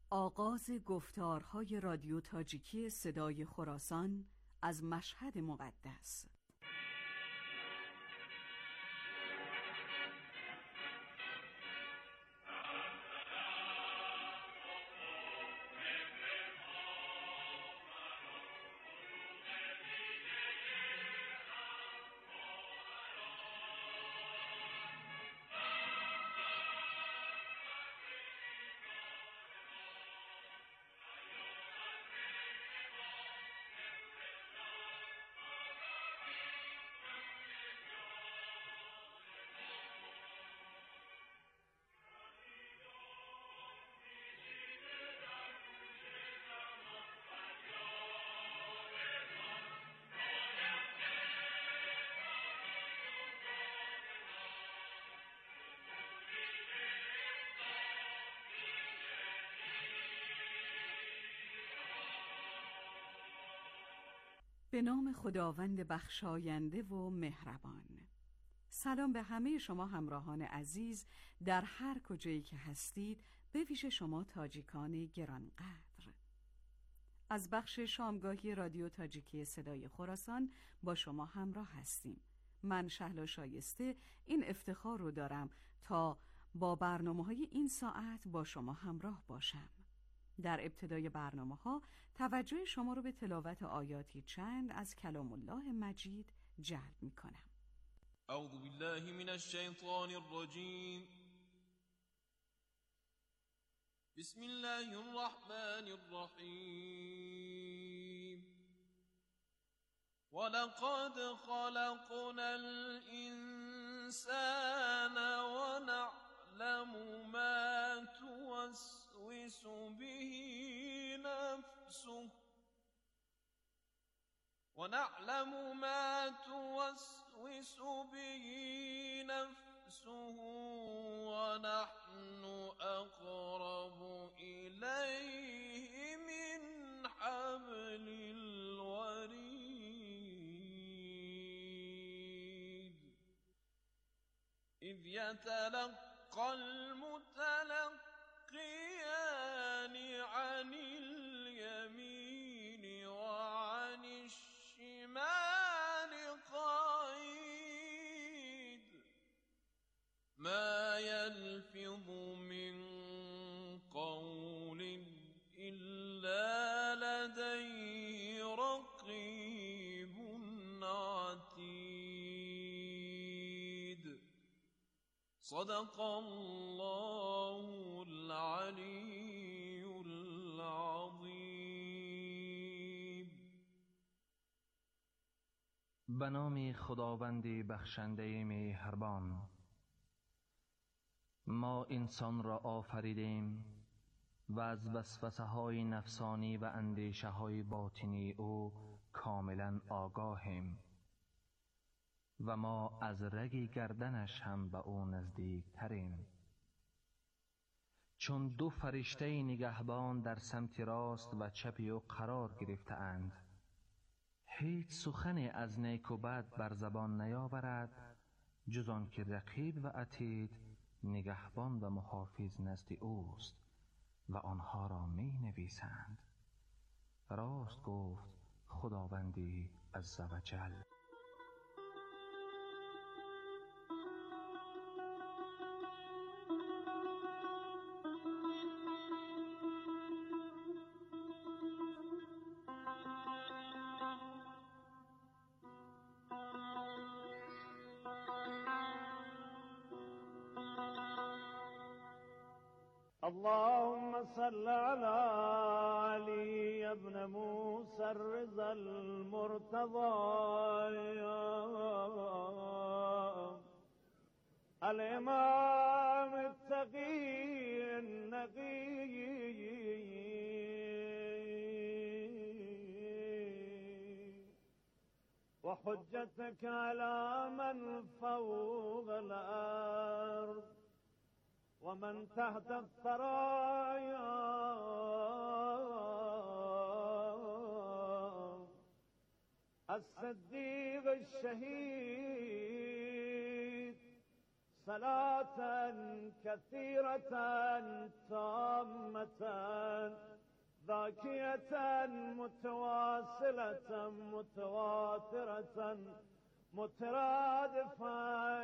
آغاز گفتارهای رادیو تاجیکی صدای خراسان از مشهد مقدس. به نام خداوند بخشاینده و مهربان. سلام به همه شما همراهان عزیز در هر کجایی که هستید، به ویژه شما تاجیکان گرانقدر. از بخش شامگاهی رادیو تاجیکی صدای خراسان با شما همراه هستیم. من شهلا شایسته این افتخار رو دارم تا با برنامه‌های این ساعت با شما همراه باشم. در ابتدای برنامه‌ها توجه شما رو به تلاوت آیاتی چند از کلام الله مجید جلب می‌کنم. اعوذ بالله من الشیطان الرجیم. بسم الله الرحمن الرحیم. ولقد خلقنا الانسان ونعلم ما توسوس به نفسه ونحن أقرب إليه من حبل الوريد إذ يتلقى المتلقيان عن اليمين وعن الشمال قعيد ما يلفظ من قول إلا لديه رقيب عتيد. صدق الله العلی العظیم. به نام خداوند بخشنده مهربان. ما انسان را آفریدیم و از وسوسه های نفسانی و اندیشه های باطنی او کاملا آگاهیم و ما از رگ گردنش هم به او نزدیک تریم. چون دو فرشته نگهبان در سمت راست و چپ او قرار گرفته اند، هیچ سخن از نیک و بد بر زبان نیاورد جز آن که رقیب و عتید نگهبان و محافظ نزد اوست و آنها را می نویسند. راست گفت خداوندی عزوجل. اللهم صل على علي ابن موسى الرضا المرتضى الإمام التقي النقي وحجتك على من فوق الأرض ومن تحت الثرايا الصديق الشهيد صلاة كثيرة تامة باكية متواصلة متواترة مترادفة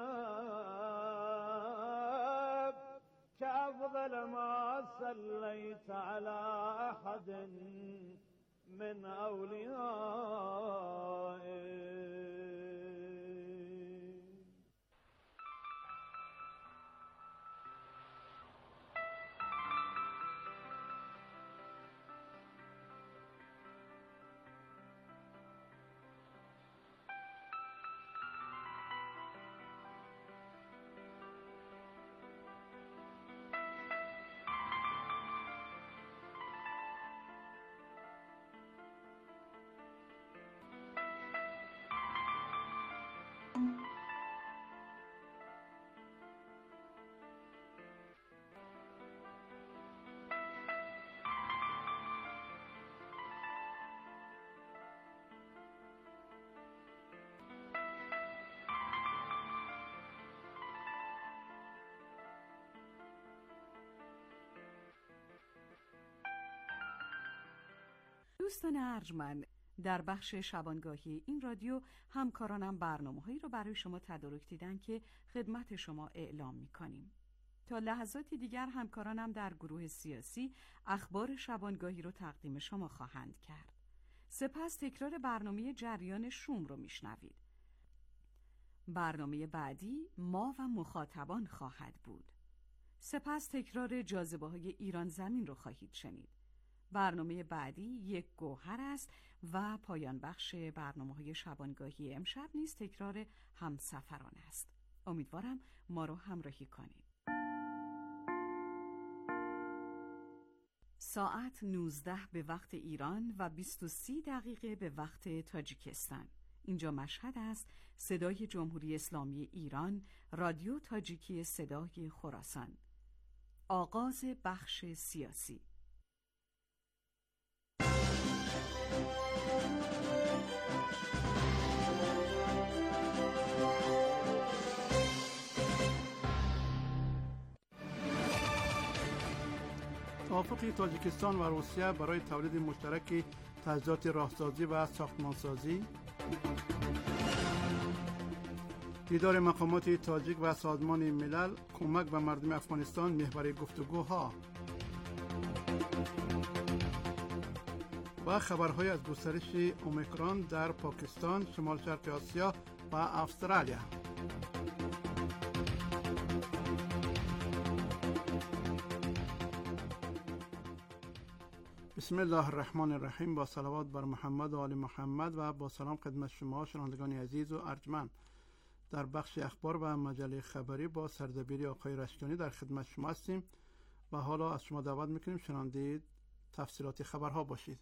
كأفضل ما صليت على أحد من أوليائك. دوستان ارجمند، در بخش شبانگاهی این رادیو همکارانم برنامه‌هایی رو برای شما تدارک دیدن که خدمت شما اعلام می‌کنیم. تا لحظاتی دیگر همکارانم در گروه سیاسی اخبار شبانگاهی رو تقدیم شما خواهند کرد. سپس تکرار برنامه جریان شوم رو میشنوید. برنامه بعدی ما و مخاطبان خواهد بود. سپس تکرار جاذبه‌های ایران زمین رو خواهید شنید. برنامه بعدی یک گوهر است و پایان بخش برنامه‌های شبانگاهی امشب نیز تکرار همسفران است. امیدوارم ما رو همراهی کنید. ساعت 19 به وقت ایران و 23 دقیقه به وقت تاجیکستان. اینجا مشهد است. صدای جمهوری اسلامی ایران، رادیو تاجیکی صدای خراسان. آغاز بخش سیاسی. توافق تاجیکستان و روسیه برای تولید مشترک تجهیزات راهسازی و ساختمانسازی، دیدار مقامات تاجیک و سازمان ملل، کمک به مردم افغانستان محور گفتگوها و خبرهای از گسترش اومیکرون در پاکستان، شمال شرق آسیا و استرالیا. بسم الله الرحمن الرحیم. با صلوات بر محمد و آل محمد و با سلام خدمت شما شنوندگان عزیز و ارجمند. در بخش اخبار و مجله خبری با سردبیری آقای رشتیانی در خدمت شما هستیم و حالا از شما دعوت میکنیم شنونده تفصیلات خبرها باشید.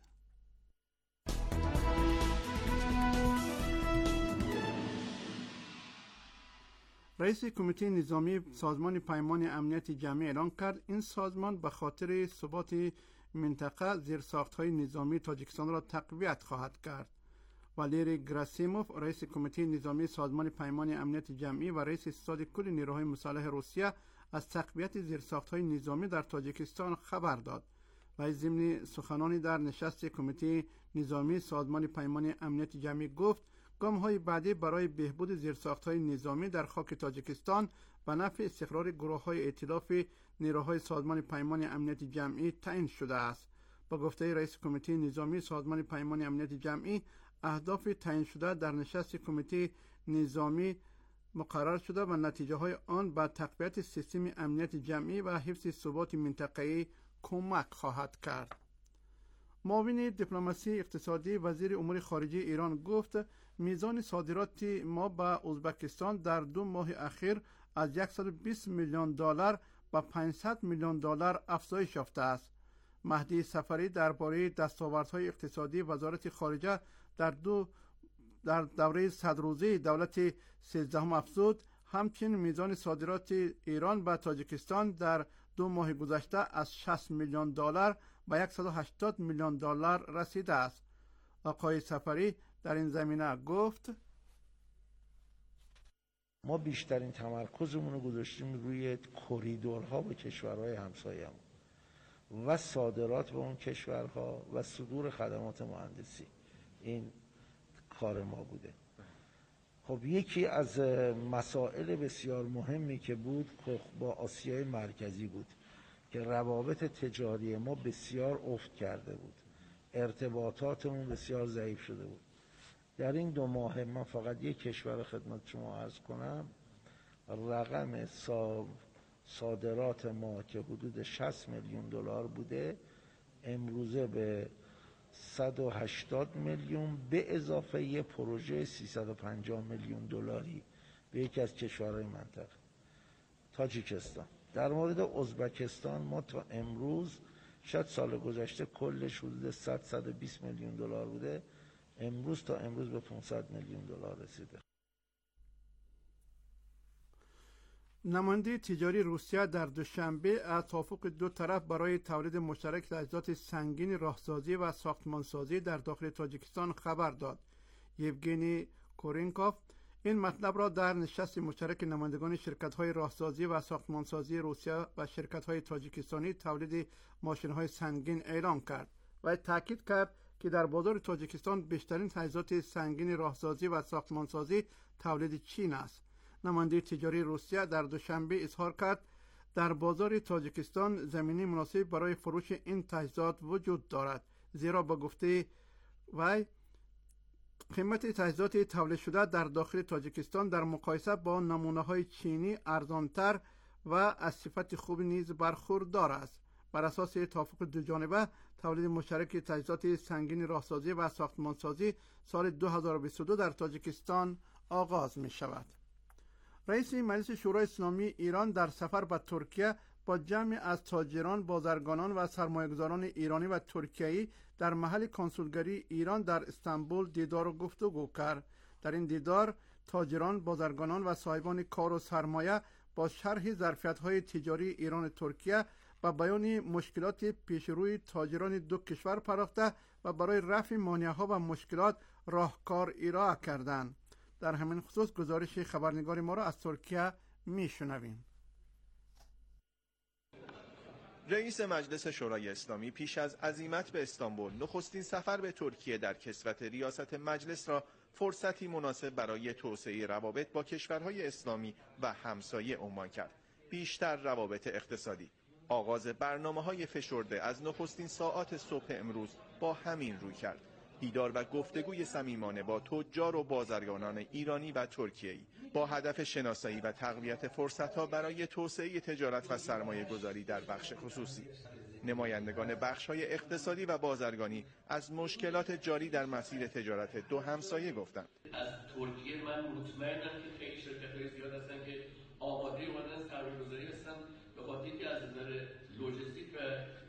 رئیس کمیته نظامی سازمان پیمان امنیت جمعی اعلام کرد این سازمان به خاطر ثبات منطقه زیرساخت‌های نظامی تاجیکستان را تقویت خواهد کرد. والری گراسیموف، رئیس کمیته نظامی سازمان پیمان امنیت جمعی و رئیس ستاد کل نیروهای مسلح روسیه از تقویت زیرساخت‌های نظامی در تاجیکستان خبر داد و ضمن سخنانی در نشست کمیته نظامی سازمان پیمان امنیت جمعی گفت گام‌های بعدی برای بهبود زیرساخت‌های نظامی در خاک تاجیکستان به نفع استقرار گروه‌های ائتلاف نیروهای سازمان پیمان امنیت جمعی تعیین شده است. با گفته رئیس کمیته نظامی سازمان پیمان امنیت جمعی، اهداف تعیین شده در نشست کمیته نظامی مقرر شده و نتیجه‌های آن به تقویت سیستم امنیت جمعی و حفظ ثبات منطقه‌ای کمک خواهد کرد. معاون دیپلماسی اقتصادی وزیر امور خارجه ایران گفت میزان صادرات ما به ازبکستان در 2 ماه اخیر از 120 میلیون دلار به 500 میلیون دلار افزایش یافته است. مهدی صفری درباره دستاوردهای اقتصادی وزارت خارجه در دوره 100 روزه دولت 13 افزود. همچنین میزان صادرات ایران به تاجیکستان در 2 ماه گذشته از 60 میلیون دلار به 180 میلیون دلار رسیده است. آقای صفری در این زمینه گفت ما بیشترین تمرکزمون رو گذاشتیم روی کریدورها با کشورهای همسایه‌مون و صادرات به اون کشورها و صدور خدمات مهندسی. این کار ما بوده. خب یکی از مسائل بسیار مهمی که بود با آسیای مرکزی بود که روابط تجاری ما بسیار افت کرده بود، ارتباطاتمون بسیار ضعیف شده بود. در این 2 ماه من فقط یک کشور خدمت شما عرض کنم، رقم صادرات ما که حدود 60 میلیون دلار بوده امروزه به 180 میلیون به اضافه یه پروژه 350 میلیون دلاری به یکی از کشورهای منطقه تاجیکستان. در مورد ازبکستان ما تا امروز، شاید سال گذشته کلش حدود 100-120 میلیون دلار بوده، امروز تا امروز به 500 میلیون دلار رسیده. نماینده تجاری روسیه در دوشنبه از توافق 2 طرف برای تولید مشترک تجهیزات سنگین راهسازی و ساختمانسازی در داخل تاجیکستان خبر داد. یوگنی کورینکوف این مطلب را در نشست مشترک نمایندگان شرکت‌های راهسازی و ساختمانسازی روسیه و شرکت‌های تاجیکستانی تولید ماشین‌های سنگین اعلام کرد و تاکید کرد که در بازار تاجیکستان بیشترین تجهیزات سنگین راهسازی و ساختمانسازی تولید چین است. نماینده تجاری روسیه در دوشنبه اظهار کرد در بازار تاجیکستان زمینه مناسب برای فروش این تجهیزات وجود دارد، زیرا با گفته وی قیمت تجهیزات تولید شده در داخل تاجیکستان در مقایسه با نمونه‌های چینی ارزانتر و از صفت خوب نیز برخوردار است. بر اساس توافق 2 جانبه تولید مشترک تجهیزات سنگین راهسازی و ساختمانسازی سال 2022 در تاجیکستان آغاز می شود. رئیس مجلس شورای اسلامی ایران در سفر به ترکیه با جمعی از تاجران، بازرگانان و سرمایه‌گذاران ایرانی و ترکیه‌ای در محل کنسولگری ایران در استانبول دیدار و گفتگو کرد. در این دیدار تاجران، بازرگانان و صاحبان کار و سرمایه با شرح ظرفیت‌های تجاری ایران و ترکیه و بیان مشکلات پیشروی تاجران 2 کشور پرداخته و برای رفع مانع‌ها و مشکلات راهکار ارائه کردند. در همین خصوص گزارش خبرنگار ما را از ترکیه میشنویم. رئیس مجلس شورای اسلامی پیش از عزیمت به استانبول نخستین سفر به ترکیه در کسوت ریاست مجلس را فرصتی مناسب برای توسعه روابط با کشورهای اسلامی و همسایه عنوان کرد. بیشتر روابط اقتصادی. آغاز برنامه‌های فشرده از نخستین ساعات صبح امروز با همین روی کرد. دیدار و گفتگوی صمیمانه با تجار و بازرگانان ایرانی و ترکیه‌ای با هدف شناسایی و تقویت فرصت‌ها برای توسعه تجارت و سرمایه‌گذاری در بخش خصوصی. نمایندگان بخش‌های اقتصادی و بازرگانی از مشکلات جاری در مسیر تجارت 2 همسایه گفتند. از ترکیه من مطمئنم که خیلی شرکت‌های زیاد هستن که آماده اومدن سرمایه‌گذاری هستن، به خاطر اینکه از نظر لوجستیک و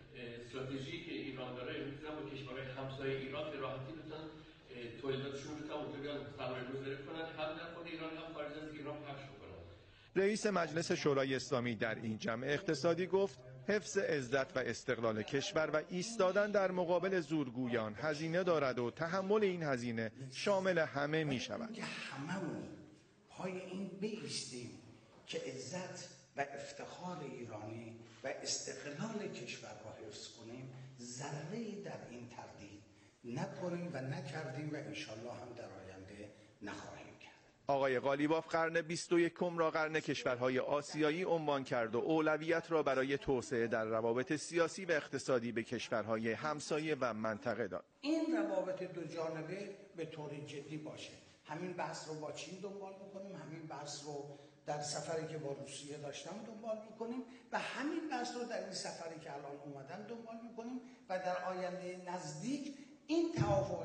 استراتژی که ایران داره میتونن با کشورهای همسایه ایران به راحتی بتونن تولیداتشون رو اونجا بیان سرمایه‌گذاری کنن، هم در خود ایران هم خارج از ایران پخش کنن. رئیس مجلس شورای اسلامی در این جمع اقتصادی گفت حفظ عزت و استقلال کشور و ایستادن در مقابل زورگویان هزینه دارد و تحمل این هزینه شامل همه می شود. هممون پای این بایستیم که عزت و افتخار ایرانی و استقلال کشور را حفظ کنیم، ذره‌ای در این تردید نکنیم و نکردیم و انشالله هم در آینده نخواهیم کرد. آقای قالیباف قرن 21 را قرن کشورهای آسیایی عنوان کرد و اولویت را برای توسعه در روابط سیاسی و اقتصادی به کشورهای همسایه و منطقه داد. این روابط 2 جانبه به طور جدی باشه. همین بحث رو با چین دنبال می‌کنیم، همین بحث رو در سفری که با روسیه داشتم دنبال میکنیم و همین بحث رو در این سفری که الان اومدم دنبال میکنیم و در آینده نزدیک این توافق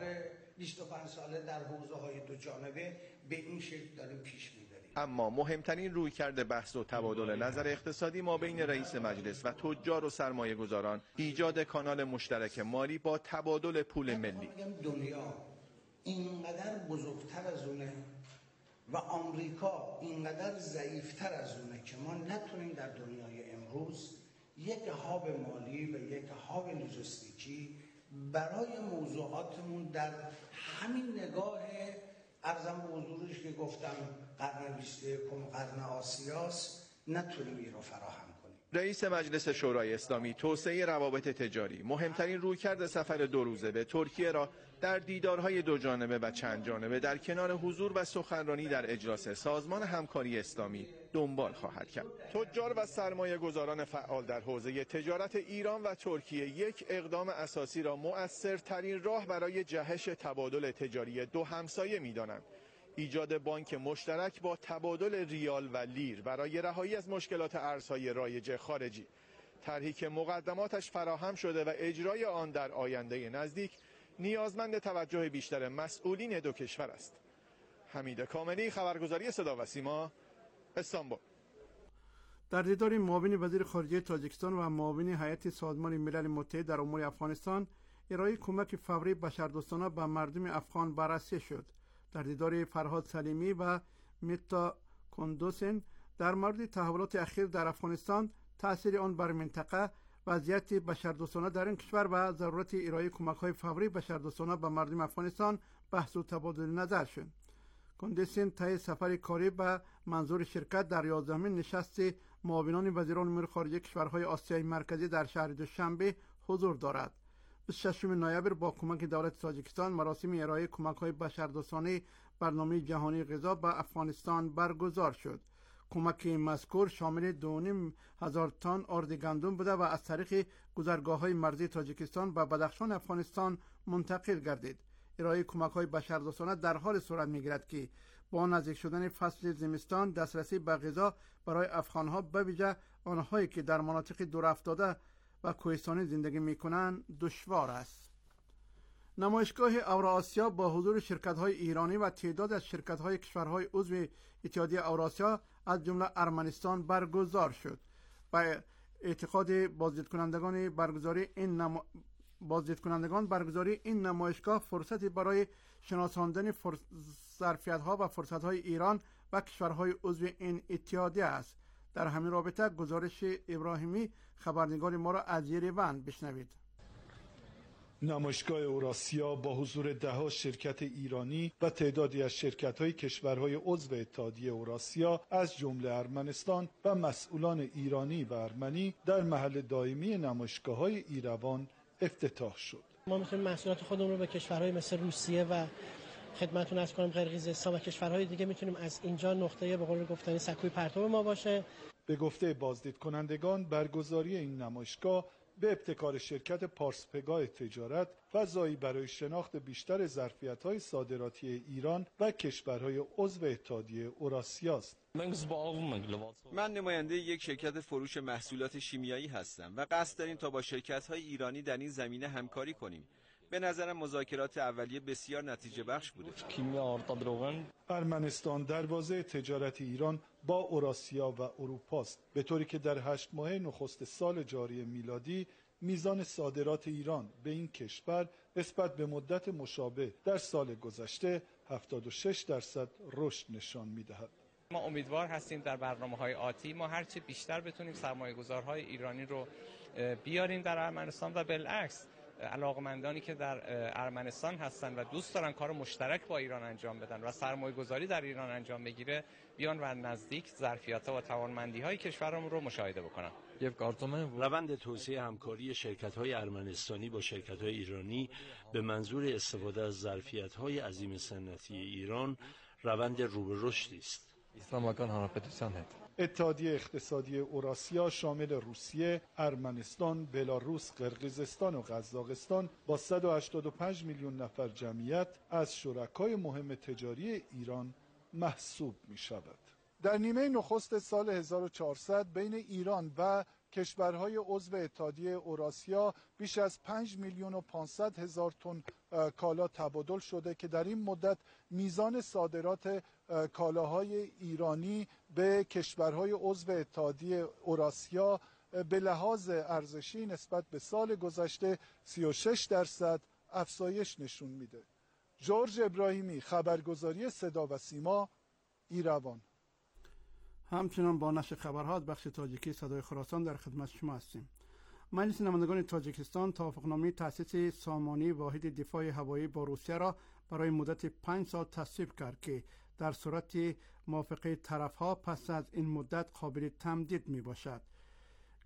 25 ساله در حوزه‌های 2 جانبه به این شکل داریم پیش میبریم. اما مهمترین رویکرد بحث و تبادل نظر اقتصادی ما بین رئیس مجلس و تجار و سرمایه گذاران ایجاد کانال مشترک مالی با تبادل پول ملی. دنیا اینقدر بزرگتر از اونه و آمریکا اینقدر ضعیفتر از اونه که ما نتونیم در دنیای امروز یک هاب مالی و یک هاب لوجستیکی برای موضوعاتمون در همین نگاه ارزم به حضورش که گفتم قرن 21 قرن آسیاست نتونیم این رو فراهم کنیم. رئیس مجلس شورای اسلامی توسعه روابط تجاری مهمترین رویکرد سفر 2 روزه به ترکیه را در دیدارهای 2 جانبه و چند جانبه در کنار حضور و سخنرانی در اجلاس سازمان همکاری اسلامی دنبال خواهد کرد. تجار و سرمایه‌گذاران فعال در حوزه تجارت ایران و ترکیه یک اقدام اساسی را مؤثرترین راه برای جهش تبادل تجاری 2 همسایه می‌دانند. ایجاد بانک مشترک با تبادل ریال و لیر برای رهایی از مشکلات ارزهای رایج خارجی، طرحی که مقدماتش فراهم شده و اجرای آن در آینده نزدیک نیازمند توجه بیشتر مسئولین 2 کشور است. حمید کاملی، خبرگزاری صدا و سیما، استانبول. در دیدار معاون وزیر خارجه تاجیکستان و معاون هیئت سازمان ملل متحد در امور افغانستان، ارائه کمک فوری بشردوستانه به مردم افغان بررسی شد. در دیدار فرهاد سلیمی و میتا کندوسن در مورد تحولات اخیر در افغانستان، تأثیر آن بر منطقه، وضعیت بشردوستانه در این کشور و ضرورت ارائه کمک‌های فوری بشردوستانه به مردم افغانستان بحث و تبادل نظر شد. کندوسن طی سفر کاری به منظور شرکت در 11مین نشست معاونان وزیران امور خارجه کشورهای آسیای مرکزی در شهر دوشنبه حضور دارد. 26 نوامبر با کمک دولت تاجیکستان مراسم ارائه کمک‌های بشردوستانه برنامه جهانی غذا به افغانستان برگزار شد. کمک مذکور شامل 2,500 تن آرد گندم بوده و از طریق گذرگاه‌های مرزی تاجیکستان به بدخشان افغانستان منتقل گردید. ارائه کمک‌های بشردوستانه در حال صورت می‌گیرد که با نزدیک شدن فصل زمستان دسترسی به غذا برای افغان‌ها به ویژه آنهایی که در مناطق دورافتاده و کوهستانی زندگی می‌کنند دشوار است. نمایشگاه اوراسیا با حضور شرکت‌های ایرانی و تعداد از شرکت‌های کشورهای عضو اتحادیه اوراسیا از جمله ارمنستان برگزار شد. با اعتقاد بازدیدکنندگان برگزاری این نمایشگاه فرصتی برای شناساندن ظرفیت‌ها و فرصت‌های ایران و کشورهای عضو این اتحادیه است. در همین رابطه گزارش ابراهیمی خبرنگار ما را از یریون بشنوید. نمایشگاه اوراسیا با حضور 10 شرکت ایرانی و تعدادی از شرکت‌های کشورهای عضو اتحادیه اوراسیا از جمله ارمنستان و مسئولان ایرانی و ارمنی در محل دائمی نمایشگاه‌های ایروان افتتاح شد. ما می‌تونیم محصولات خودمون رو به کشورهای مثل روسیه و خدمتتون عرض کنم قرقیزستان و کشورهای دیگه می‌تونیم از اینجا نقطه به قول گفتنی سکوی پرتو ما باشه. به گفته بازدیدکنندگان برگزاری این نمایشگاه به ابتکار شرکت پارسپگاه تجارت فضایی برای شناخت بیشتر ظرفیت‌های صادراتی ایران و کشورهای عضو اتحادیه اوراسیا است. من نماینده یک شرکت فروش محصولات شیمیایی هستم و قصد داریم تا با شرکت‌های ایرانی در این زمینه همکاری کنیم. به نظرم مذاکرات اولیه بسیار نتیجه بخش بوده. ارمنستان دروازه تجارت ایران با اوراسیا و اروپا است، به طوری که در 8 ماه نخست سال جاری میلادی میزان صادرات ایران به این کشور نسبت به مدت مشابه در سال گذشته 76% رشد نشان می‌دهد. ما امیدوار هستیم در برنامه‌های آتی ما هرچه بیشتر بتونیم سرمایه‌گذارهای ایرانی رو بیاریم در ارمنستان و بالعکس علاقمندانی که در ارمنستان هستن و دوست دارن کار مشترک با ایران انجام بدن و سرمایه‌گذاری در ایران انجام بگیره بیان و نزدیک ظرفیت‌ها و توانمندی‌های کشورمون رو مشاهده بکنن. روند توسعه همکاری شرکت‌های ارمنستانی با شرکت‌های ایرانی به منظور استفاده از ظرفیت‌های عظیم صنعتی ایران روند رو به رشدی است. اتحادیه اقتصادی اوراسیا شامل روسیه، ارمنستان، بلاروس، قرقیزستان و قزاقستان با 185 میلیون نفر جمعیت از شرکای مهم تجاری ایران محسوب می شود. در نیمه نخست سال 1400 بین ایران و کشورهای عضو اتحادیه اوراسیا بیش از 5,500,000 تن کالا تبادل شده که در این مدت میزان صادرات کالاهای ایرانی به کشورهای عضو اتحادیه اوراسیا به لحاظ ارزشی نسبت به سال گذشته 36% افزایش نشون میده. جورج ابراهیمی، خبرگزاری صدا و سیما، ایروان. همچنان با نشر خبرها از بخش تاجیکی صدای خراسان در خدمت شما هستیم. مجلس نمایندگان تاجیکستان توافقنامه تأسیس سامانه واحد دفاع هوایی با روسیه را برای مدت 5 سال تصویب کرد که در صورت موافقه طرفها پس از این مدت قابل تمدید می باشد.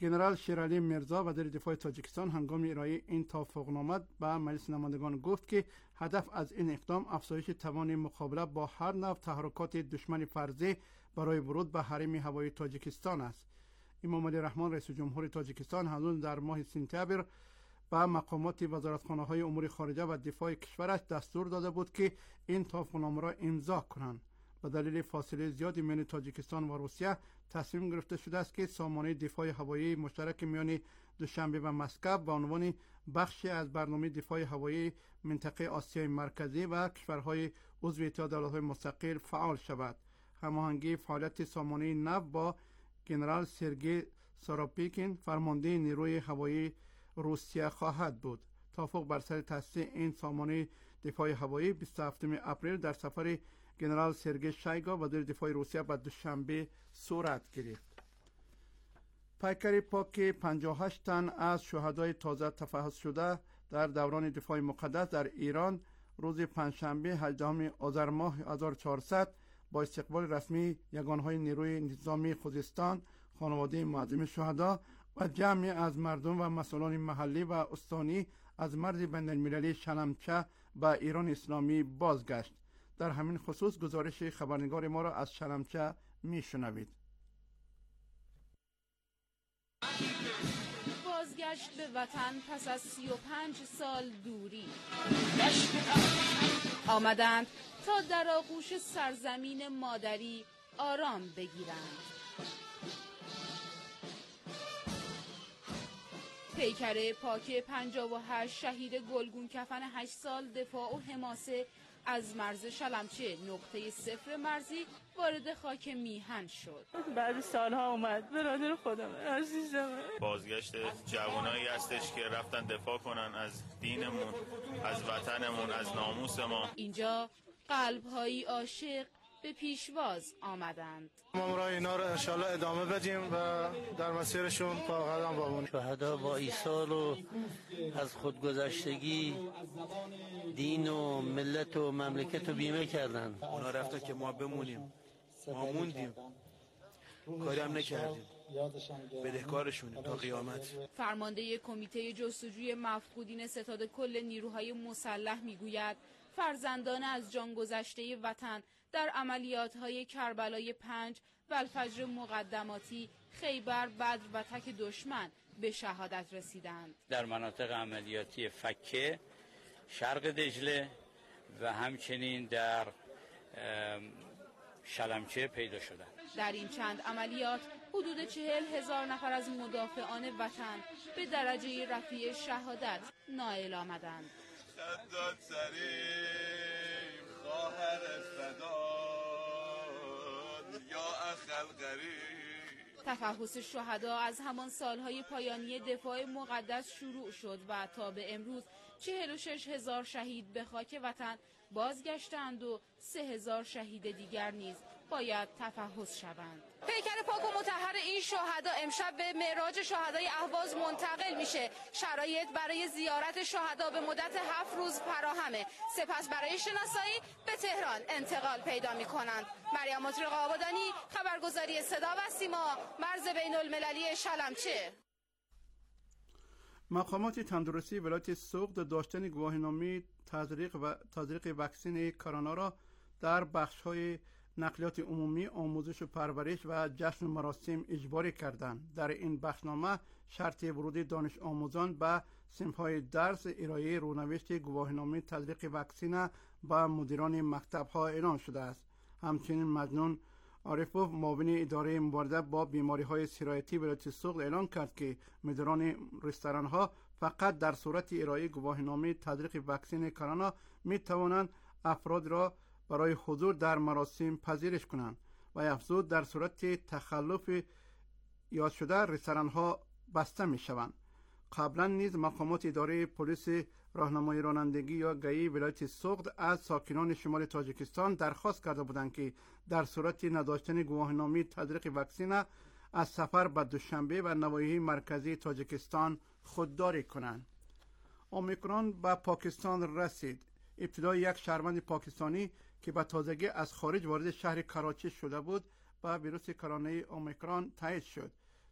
ژنرال شیرعلی میرزا وزیر دفاع تاجیکستان هنگام ارائه این توافقنامه به مجلس نمایندگان گفت که هدف از این اقدام افزایش توان مقابله با هر نوع تحرکات دشمن فرضی برای ورود به حریم هوایی تاجیکستان است. امام علی رحمان رئیس جمهور تاجیکستان هنوز در ماه سپتامبر به مقامات وزارتخانه‌های امور خارجه و دفاع کشورش دستور داده بود که این توافقنامه را امضا کنند. به دلیل فاصله زیادی میان تاجیکستان و روسیه تصمیم گرفته شده است که سامانه دفاع هوایی مشترک میان دوشنبه و مسکو به عنوان بخشی از برنامه دفاع هوایی منطقه آسیای مرکزی و کشورهای عضو اتحاد دولت‌های مستقل فعال شود. هماهنگی فعالیت سامانه نو با ژنرال سرگئی ساراپیکین فرمانده نیروی هوایی روسیه خواهد بود. توافق بر سر تأسیس این سامانه دفاع هوایی 27 اپریل در سفر ژنرال سرگئی شایگو وزیر دفاع روسیه به دوشنبه صورت گرفت. پیکر پاک 58 تن از شهدای تازه تفحص شده در دوران دفاع مقدس در ایران روز پنجشنبه 18 آذر ماه 1400 با استقبال رسمی یگانهای نیروی نظامی خوزستان، خانواده معظم شهدا و جمعی از مردم و مسئولان محلی و استانی از مرز بین المللی شلمچه به ایران اسلامی بازگشت. در همین خصوص گزارش خبرنگار ما را از شلمچه میشنوید. بازگشت به وطن پس از 35 سال دوری آمدند تا در آغوش سرزمین مادری آرام بگیرند. پیکر پاک 58 شهید گلگون کفن 8 سال دفاع و حماسه از مرز شلمچه نقطه صفر مرزی وارد خاک میهن شد. بعد سالها اومد برادر خودم عزیزم. بازگشت جوانایی هستش که رفتن دفاع کنن از دینمون، از وطنمون، از ناموس ما. اینجا قلب‌هایی عاشق به پیشواز آمدند. ما را اینا رو انشالله ادامه بدیم و در مسیرشون پا قدم بمونیم. شهدا با ایثار و از خودگذشتگی دین و ملت و مملکت رو بیمه کردن. اونا رفتن که ما بمونیم، ما موندیم، کاری هم نکردیم، بدهکارشونیم تا قیامت. فرمانده کمیته جستجوی مفقودین ستاد کل نیروهای مسلح میگوید فرزندان از جان گذشته وطن در عملیات‌های کربلای 5 و الفجر مقدماتی، خیبر، بدر و تک دشمن به شهادت رسیدند. در مناطق عملیاتی فکه، شرق دجله و همچنین در شلمچه پیدا شدند. در این چند عملیات حدود 40,000 نفر از مدافعان وطن به درجه رفیع شهادت نائل آمدند. شداد سریم خواهر فداد یا اخل غریب. تفحص شهدا از همان سالهای پایانی دفاع مقدس شروع شد و تا به امروز 46,000 شهید به خاک وطن بازگشتند و 3,000 شهید دیگر نیز باید تفحص شوند. پیکر پاک و مطهر این شهدا امشب به معراج شهدای اهواز منتقل میشه. شرایط برای زیارت شهدا به مدت 7 روز فراهمه. سپس برای شناسایی به تهران انتقال پیدا میکنند. مریم مطرق آبادانی، خبرگزاری صدا و سیما، مرز بین المللی شلمچه. مقامات تندرستی ولایت سوق داشتن گواهینامه تزریق واکسن کرونا را در بخش‌های نقلیات عمومی، آموزش و پرورش و جشن و مراسم اجباری کردند. در این بخشنامه شرط ورود دانش آموزان به صنف‌های درس، ارائه رونوشت گواهینامه تزریق واکسن به مدیران مکتب‌ها اعلام شده است. همچنین مجنون عارفوف معاون اداره مبارزه با بیماری‌های سرایتی ولایت سوق اعلام کرد که مدیران رستوران‌ها فقط در صورت ارائه گواهینامه تزریق واکسن کرونا می‌توانند افراد را برای حضور در مراسم پذیرش کنند و افزود در صورت تخلف یاد شده رستوران‌ها بسته می‌شوند. قبلا نیز مقامات اداره پلیس راهنمای رانندگی یا گئی ولایت سوق از ساکنان شمال تاجیکستان درخواست کرده بودند که در صورت نداشتن گواهینامه تزریق واکسن از سفر به دوشنبه و نواحی مرکزی تاجیکستان خودداری کنند. اومیکرون به پاکستان رسید. ابتدا یک شهروند پاکستانی که به تازگی از خارج وارد شهر کراچی شده بود با ویروس کرونا اومیکرون تایید شد.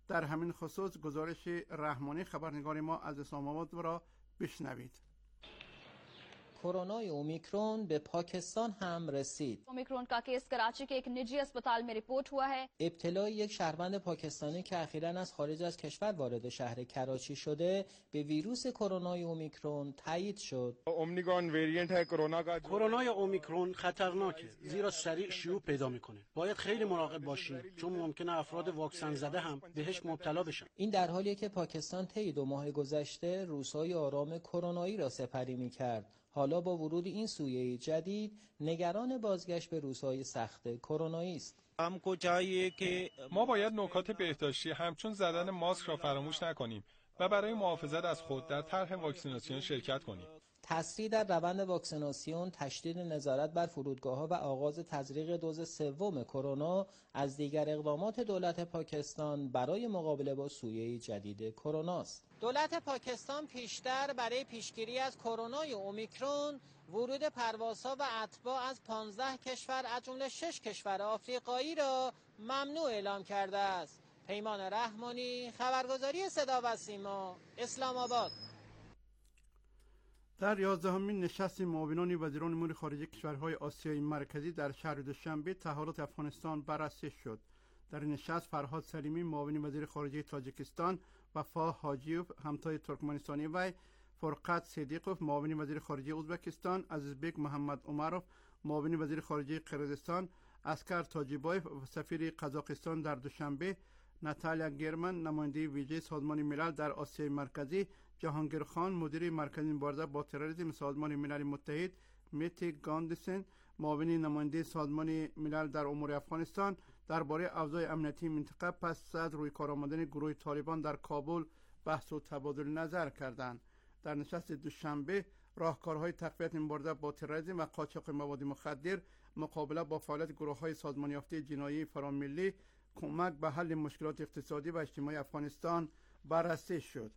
در همین خصوص گزارش رحمانی خبرنگار ما از اسلام آباد را بشنوید. Corona Omicron به پاکستان هم رسید. Omicron का case Karachi के एक निजी अस्पताल में रिपोर्ट हुआ है. ابتلای یک شهروند پاکستانی که اخیراً از خارج از کشور وارد شهر کراچی شده به ویروس کرونا اومیکرون تایید شد. اومیکرون وریانت ہے کرونا کا. کرونا اومیکرون خطرناکه زیرا سریع شیوع پیدا میکنه. باید خیلی مراقب باشیم چون ممکنه افراد واکسن زده هم بهش مبتلا بشن. این در حالیه که پاکستان طی 2 ماه گذشته روزهای آرام کرونایی را سپری میکرد. حالا با ورود این سویه جدید نگران بازگشت به روزهای سخت کرونایی است. ما باید نکات بهداشتی همچون زدن ماسک را فراموش نکنیم و برای محافظت از خود در طرح واکسیناسیون شرکت کنیم. تسریع در روند واکسیناسیون، تشدید نظارت بر فرودگاه‌ها و آغاز تزریق دوز سوم کرونا از دیگر اقدامات دولت پاکستان برای مقابله با سویه جدید کرونا است. دولت پاکستان پیشتر برای پیشگیری از کرونا اومیکرون ورود پروازها و اتباع از 15 کشور از جمله 6 کشور آفریقایی را ممنوع اعلام کرده است. پیمان رحمانی، خبرگزاری صدا و سیما، اسلام آباد. در 11مین نشست معاونان وزیران امور خارجه کشورهای آسیای مرکزی در شهر دوشنبه تحولات افغانستان بررسی شد. در این نشست فرهاد سلیمی معاون وزیر خارجه تاجیکستان، وفا حاجیوف همتای ترکمنستانی وی، فرقت صدیقوف معاون وزیر خارجه ازبکستان، عزیزبک محمد عمروف معاون وزیر خارجه قرقیزستان، اسکر تاجیبایف سفیر قزاقستان در دوشنبه، ناتالیا گرمن نماینده ویژه سازمان ملل در آسیای مرکزی، جهانگیر خان مدیر مرکز مبارزه با تروریسم سازمان ملل متحد، میتی گاندسن معاون نماینده سازمان ملل در امور افغانستان درباره اوضاع امنیتی منطقه پس از روی کار آمدن گروه طالبان در کابل بحث و تبادل نظر کردند. در نشست دوشنبه راهکارهای تقویت مبارزه با تروریسم و قاچاق مواد مخدر، مقابله با فعالیت گروه‌های سازمان یافته جنایی فراملی، کمک به حل مشکلات اقتصادی و اجتماعی افغانستان بررسی شد.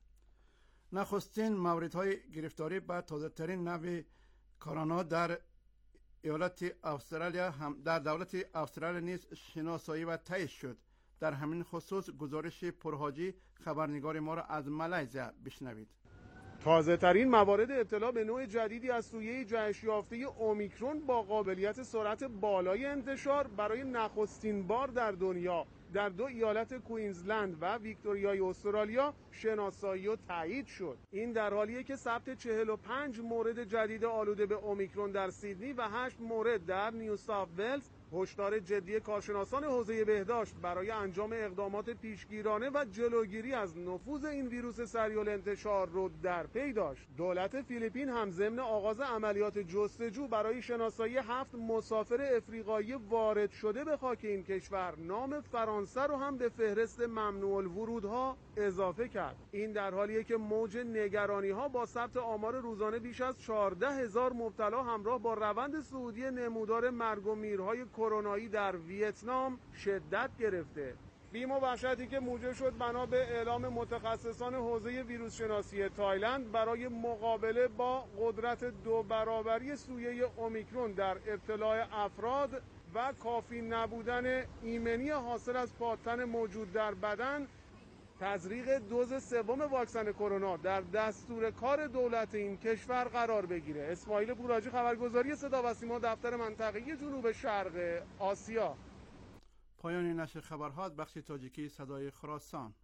نخستین موردهای گرفتاری به تازه‌ترین نوع کرونا در ایالت استرالیا هم در دولت استرالیا نیز شناسایی و تایید شد. در همین خصوص گزارش پرحاجی خبرنگار ما را از مالزیا بشنوید. تازه ترین موارد ابتلا به نوع جدیدی از سویه جهش یافته اومیکرون با قابلیت سرعت بالای انتشار برای نخستین بار در دنیا در 2 ایالت کوینزلند و ویکتوریای استرالیا شناسایی و تایید شد. این در حالیه که ثبت 45 مورد جدید آلوده به اومیکرون در سیدنی و 8 مورد در نیو ساوت ولز هشدار جدی کارشناسان حوزه بهداشت برای انجام اقدامات پیشگیرانه و جلوگیری از نفوذ این ویروس سریع الانتشار رو در پی داشت. دولت فیلیپین هم ضمن آغاز عملیات جستجو برای شناسایی 7 مسافر افریقایی وارد شده به خاک این کشور نام فرانسه رو هم به فهرست ممنوع الورودها اضافه کرد. این در حالیه که موج نگرانی ها با ثبت آمار روزانه بیش از 14,000 مبتلا همراه با روند صعودی نمودار مرگ و میرهای کرونایی در ویتنام شدت گرفته. بیم و وحشتی که موجب شد بنا به اعلام متخصصان حوزه ویروس شناسی تایلند برای مقابله با قدرت 2 برابری سویه اومیکرون در ابتلاع افراد و کافی نبودن ایمنی حاصل از پاتن موجود در بدن، تزریق دوز سوم واکسن کرونا در دستور کار دولت این کشور قرار بگیره. اسماعیل پوراجی، خبرگزاری صدا و سیما، دفتر منطقه‌ای جنوب شرق آسیا. پایان نشر خبرها از بخش تاجیکی صدای خراسان.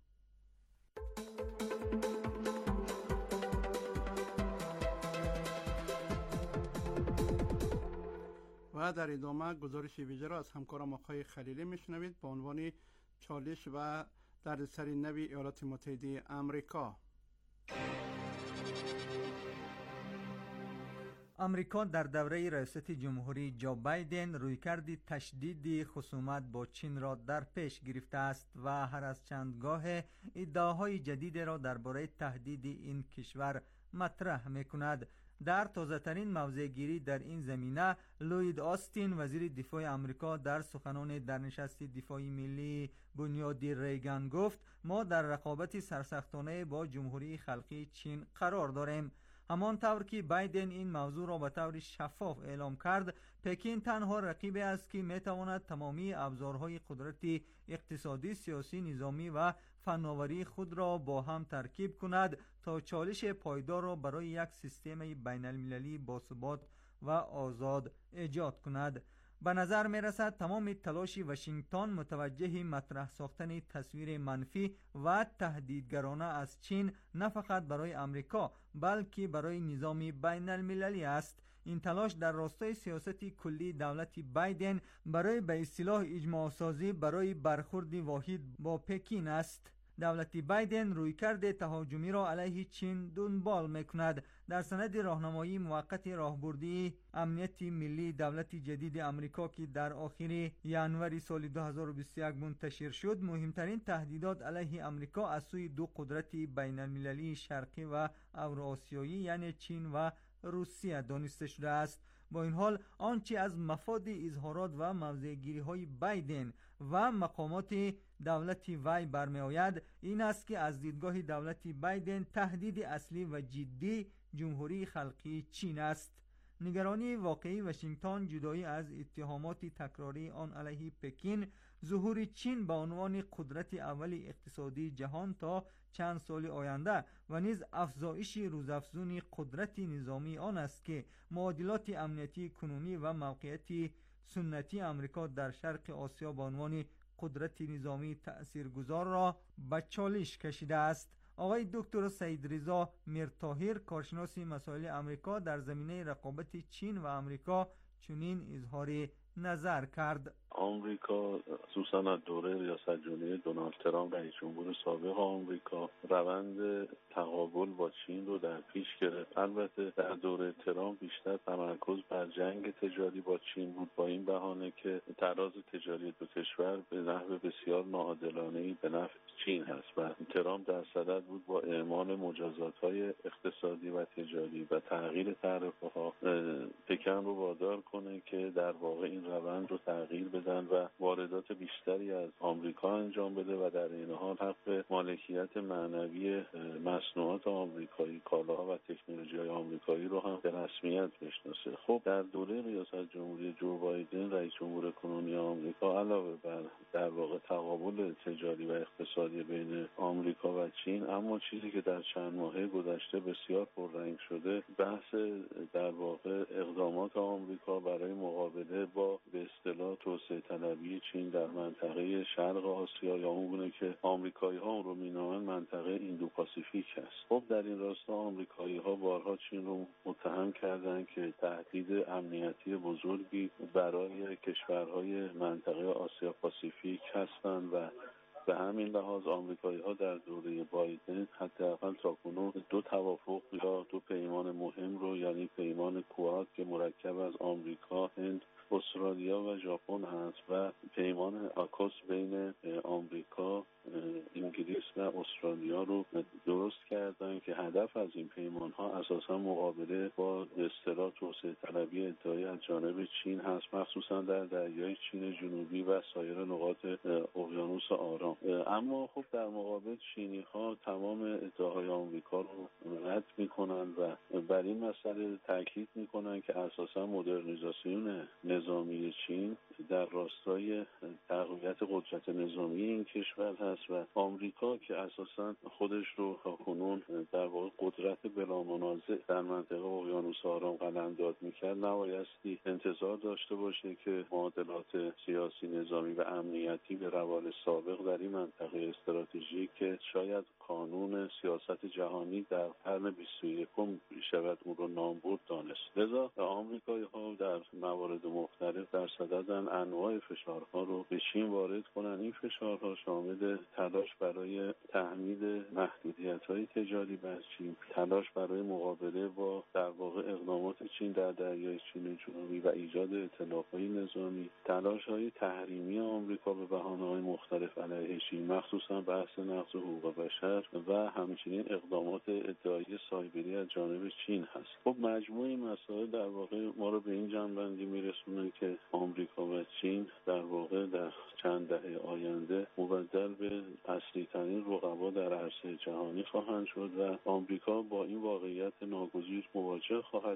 و در ادامه گزارش ویژه را از همکارم آقای خلیلی میشنوید با عنوان چالش و دردسر نوی ایالات متحده آمریکا. آمریکا در دوره ریاست جمهوری جو بایدن رویکرد تشدید خصومت با چین را در پیش گرفته است و هر از چندگاه ادعاهای جدید را درباره تهدید این کشور مطرح می‌کند. در تازه‌ترین موضع‌گیری در این زمینه، لوید آستین وزیر دفاع آمریکا در سخنان در نشست دفاعی ملی بنیادی ریگان گفت ما در رقابت سرسختانه با جمهوری خلقی چین قرار داریم. همانطور که بایدن این موضوع را به طور شفاف اعلام کرد، پکین تنها رقیبی است که میتواند تمامی ابزارهای قدرت اقتصادی، سیاسی، نظامی و فناوری خود را با هم ترکیب کند تا چالش پایدار را برای یک سیستم بین المللی باثبات و آزاد ایجاد کند. به نظر می رسد تمام تلاش واشنگتن متوجه مطرح ساختن تصویر منفی و تهدیدگرانه از چین نه فقط برای امریکا بلکه برای نظام بین المللی است. این تلاش در راستای سیاست کلی دولت بایدن برای به اصطلاح اجماع سازی برای برخورد واحد با پکین است. دولت بایدن رویکرد تهاجمی را علیه چین دنبال میکند. در سند راهنمایی موقت راهبردی امنیت ملی دولت جدید امریکا که در آخر ژانویه سال 2021 منتشر شد، مهمترین تهدیدات علیه امریکا از سوی دو قدرت بین المللی شرقی و اوراسیایی یعنی چین و روسیه دانسته شده است. با این حال آنچه از مفاد اظهارات و موضع‌گیری های بایدن و مقامات دولت وی برمی آید این است که از دیدگاه دولت بایدن تهدید اصلی و جدی جمهوری خلقی چین است. نگرانی واقعی واشنگتن جدایی از اتهامات تکراری آن علیه پکین، ظهور چین به عنوان قدرت اول اقتصادی جهان تا چند سال آینده و نیز افزایش روزافزون قدرت نظامی آن است که معادلات امنیتی کنونی و موقعیت سنتی امریکا در شرق آسیا به عنوان قدرت نظامی تأثیرگذار را به چالش کشیده است. آقای دکتر سعید رضا میرطاهر کارشناس مسائل امریکا در زمینه رقابت چین و امریکا چنین اظهار نظر کرد. آمریکا خصوصا از دوره ریاست جمهوری دونالد ترامپ رئیس جمهور سابق آمریکا روند تقابل با چین رو در پیش گرفت. البته در دوره ترامپ بیشتر تمرکز بر جنگ تجاری با چین بود با این بهانه که تراز تجاری دو کشور به نحو بسیار ناعادلانه‌ای به نفع چین هست و ترامپ در صدد بود با اعمال مجازات‌های اقتصادی و تجاری و تغییر تعرفه‌ها پکن رو وادار کنه که در واقع این روند رو تغییر بدن و واردات بیشتری از آمریکا انجام بده و در این حال حق مالکیت معنوی مصنوعات آمریکایی، کالاها و تکنولوژی‌های آمریکایی رو هم به رسمیت بشناسه. خب در دوره ریاست جمهوری جو بایدن رئیس جمهور کنونی آمریکا علاوه بر در واقع تقابل تجاری و اقتصادی بین آمریکا و چین، اما چیزی که در چند ماهه گذشته بسیار پررنگ شده بحث در واقع اقدامات آمریکا برای مقابله با به اصطلاح توسعه طلبی چین در منطقه شرق آسیا یا اونگونه که آمریکایی‌ها اون رو می‌نامند منطقه ایندو پاسیفیک است. خب در این راستا آمریکایی‌ها بارها چین رو متهم کردند که تهدید امنیتی بزرگی برای کشورهای منطقه آسیا پاسیفیک هستند و به همین لحاظ آمریکایی‌ها در دوره بایدن حداقل تاکنون دو توافق یا دو پیمان مهم رو یعنی پیمان کواد که مرکب از آمریکا، هند، استرالیا و ژاپن هست و پیمان آکوس بین آمریکا، انگلیس و استرالیا رو درست کردن که هدف از این پیمان‌ها اساساً مقابله با اصطلاح توسعه طلبی ادعایی از جانب چین هست، مخصوصاً در دریای چین جنوبی و سایر نقاط اقیانوس آرام. اما خب در مقابل چینی‌ها تمام ادعاهای آمریکا رو رد می‌کنن و بر این مسئله تاکید می‌کنن که اساساً مدرنیزاسیون نظامی چین در راستای تقویت قدرت نظامی این کشور هست و آمریکا که اساساً خودش رو کنون در واقع قدرت بلا منازع در منطقه اقیانوس آرام قلمداد می‌کرد نبایستی انتظار داشته باشه که معادلات سیاسی، نظامی و امنیتی به روال سابق در این منطقه استراتژیک که شاید قانون سیاست جهانی در قرن 21 شود اون رو نامبرد دانست. لذا آمریکایی‌ها در موارد مختلف در صددن انواع فشارها رو به چین وارد کنن. این فشارها شامل تلاش برای تحمیل محدودیت‌های تجاری بر چین، تلاش برای مقابله با در واقع اقدامات چین در دریای چین جنوبی و ایجاد ائتلاف‌های نظامی، تلاش‌های تحریمی آمریکا به بهانه‌های مختلف علیه چین، مخصوصا بحث نقض حقوق بشر و همچنین اقدامات ادعایی سایبری از جانب چین هست. خب مجموع این مسائل در واقع ما رو به این جنبندی میرسونه که آمریکا و چین در واقع در چند دهه آینده مبدل به اصلی ترین رقبا در عرصه جهانی خواهند شد و آمریکا با این واقعیت ناگزیر مواجه خواهد شد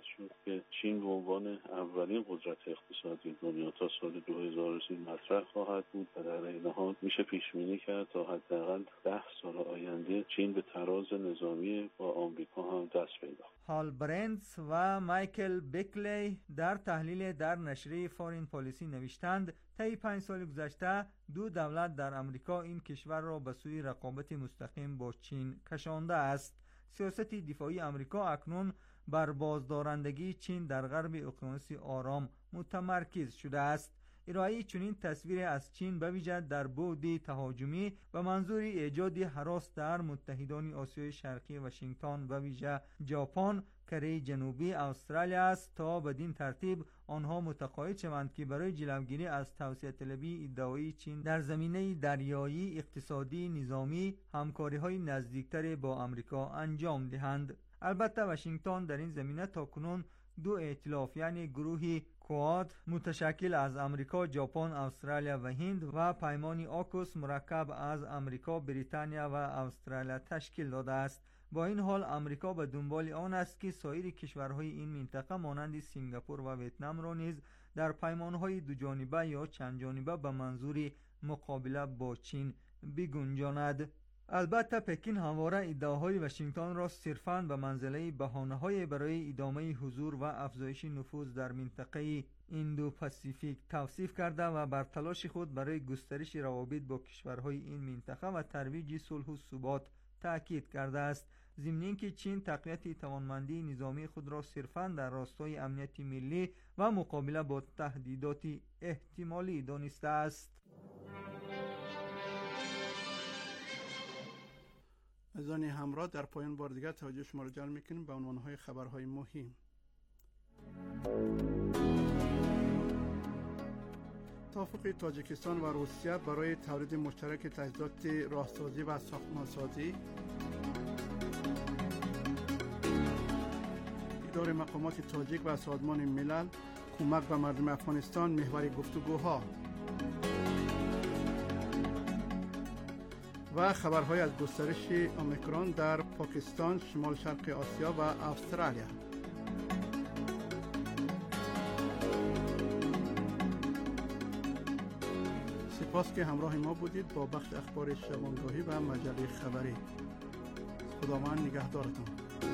که چین به عنوان اولین قدرت اقتصادی دنیا تا سال 2030 مطرح خواهد بود و در این حال میشه پیش بینی کرد تا حداقل 10 سال آینده چین به تراز نظامی با آمریکا هم دست پیدا. هال برندز و مایکل بکلی در تحلیل در نشریه فارین پالیسی نوشتند طی 5 سال گذشته دو دولت در امریکا این کشور را به سوی رقابت مستقیم با چین کشانده است. سیاست دفاعی امریکا اکنون بر بازدارندگی چین در غرب اقیانوس آرام متمرکز شده است. ارائه چنین تصویر از چین به ویژه در بعد تهاجمی و منظور ایجاد هراس در متحدان آسیای شرقی واشنگتن و ویژه ژاپن، کره جنوبی، استرالیا است تا بدین ترتیب آنها متقاعد شوند که برای جلوگیری از توسعه طلبی ادعایی چین در زمینه دریایی، اقتصادی، نظامی همکاری‌های نزدیکتر با آمریکا انجام دهند. البته واشنگتن در این زمینه تاکنون دو ائتلاف یعنی گروهی کواد متشکل از آمریکا، ژاپن، استرالیا و هند و پیمانی آکوس مرکب از آمریکا، بریتانیا و استرالیا تشکیل داده است. با این حال آمریکا به دنبال آن است که سایر کشورهای این منطقه مانند سینگاپور و ویتنام را نیز در پیمانهای دو جانبه یا چند جانبه به منظور مقابله با چین بگنجاند. البته پکین همواره ادعاهای واشنگتن را صرفاً به منزله بهانه‌های برای ادامه حضور و افزایش نفوذ در منطقه ایندو پاسیفیک توصیف کرده و بر تلاش خود برای گسترش روابط با کشورهای این منطقه و ترویج صلح و ثبات تأکید کرده است. ضمن اینکه چین تقویت توانمندی نظامی خود را صرفاً در راستای امنیت ملی و مقابله با تهدیدات احتمالی دانسته است. عزیزان همراه، در پایان بار دیگر توجه شما را جلب می‌کنیم به عنوان‌های خبرهای مهم. توافق تاجیکستان و روسیه برای تولید مشترک تجهیزات راهسازی و ساختمانسازی. اداره مقامات تاجیک و سازمان ملل کمک به مردم افغانستان محور گفتگوها. و خبرهای از گسترش اومیکرون در پاکستان، شمال شرق آسیا و استرالیا. سپاس که همراه ما بودید با بخش اخبار شبانگاهی و مجله خبری. خداوند نگهدارتان.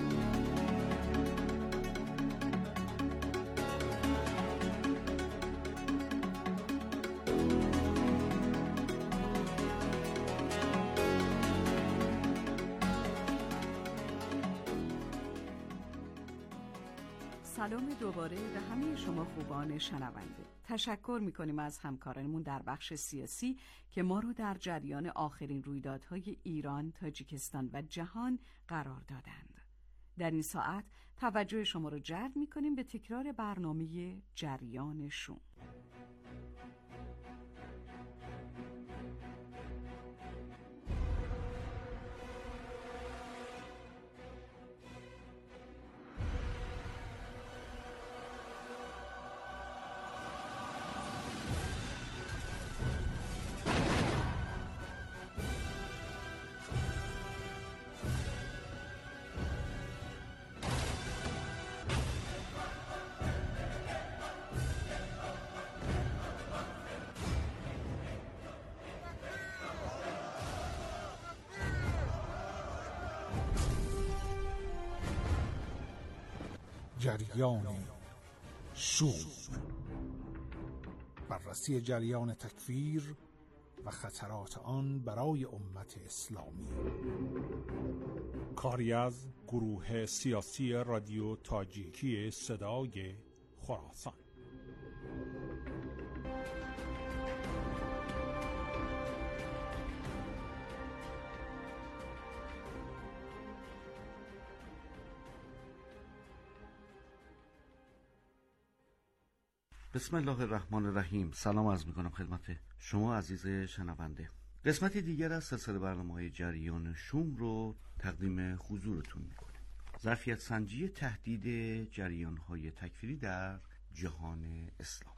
سلام دوباره به همه شما خوبان شنونده. تشکر میکنیم از همکارانمون در بخش سیاسی که ما رو در جریان آخرین رویدادهای ایران، تاجیکستان و جهان قرار دادند. در این ساعت توجه شما رو جلب میکنیم به تکرار برنامه جریان شوم. جریان شوم، بررسی جریان تکفیر و خطرات آن برای امت اسلامی. کاری از گروه سیاسی رادیو تاجیکی صدای خراسان. بسم الله الرحمن الرحیم. سلام عرض میکنم خدمت شما عزیز شنونده. قسمت دیگر از سلسله برنامه‌های جریان شوم رو تقدیم حضورتون میکنیم. ظرفیت سنجی تهدید جریان‌های تکفیری در جهان اسلام.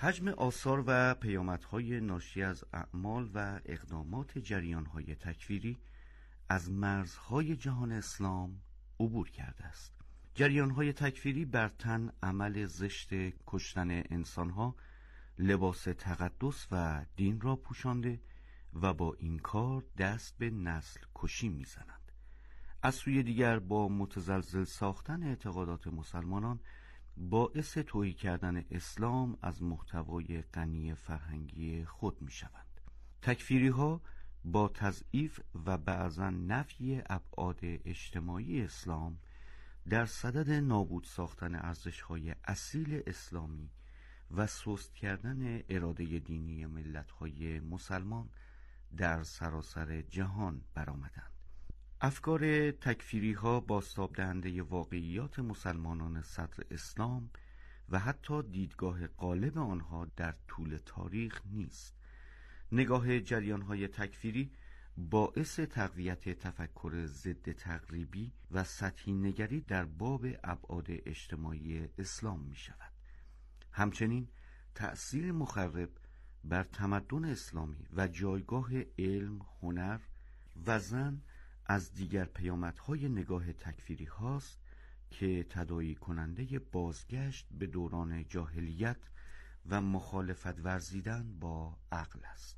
حجم آثار و پیامدهای ناشی از اعمال و اقدامات جریانهای تکفیری از مرزهای جهان اسلام عبور کرده است. جریانهای تکفیری بر تن عمل زشت کشتن انسانها لباس تقدس و دین را پوشانده و با این کار دست به نسل کشی می‌زنند. از سوی دیگر با متزلزل ساختن اعتقادات مسلمانان باعث تهی کردن اسلام از محتوای غنی فرهنگی خود می‌شوند. تکفیری‌ها با تضعیف و بعضاً نفی ابعاد اجتماعی اسلام در صدد نابود ساختن ارزش‌های اصیل اسلامی و سست کردن اراده دینی ملت‌های مسلمان در سراسر جهان برآمدند. افکار تکفیری‌ها بازتاب دهنده واقعیات مسلمانان صدر اسلام و حتی دیدگاه غالب آنها در طول تاریخ نیست. نگاه جریان‌های تکفیری باعث تقویت تفکر ضد تقریبی و سطحی نگری در باب ابعاد اجتماعی اسلام می شود. همچنین تأثیر مخرب بر تمدن اسلامی و جایگاه علم، هنر و زن از دیگر پیامدهای نگاه تکفیری هاست که تداعی کننده بازگشت به دوران جاهلیت و مخالفت ورزیدن با عقل است.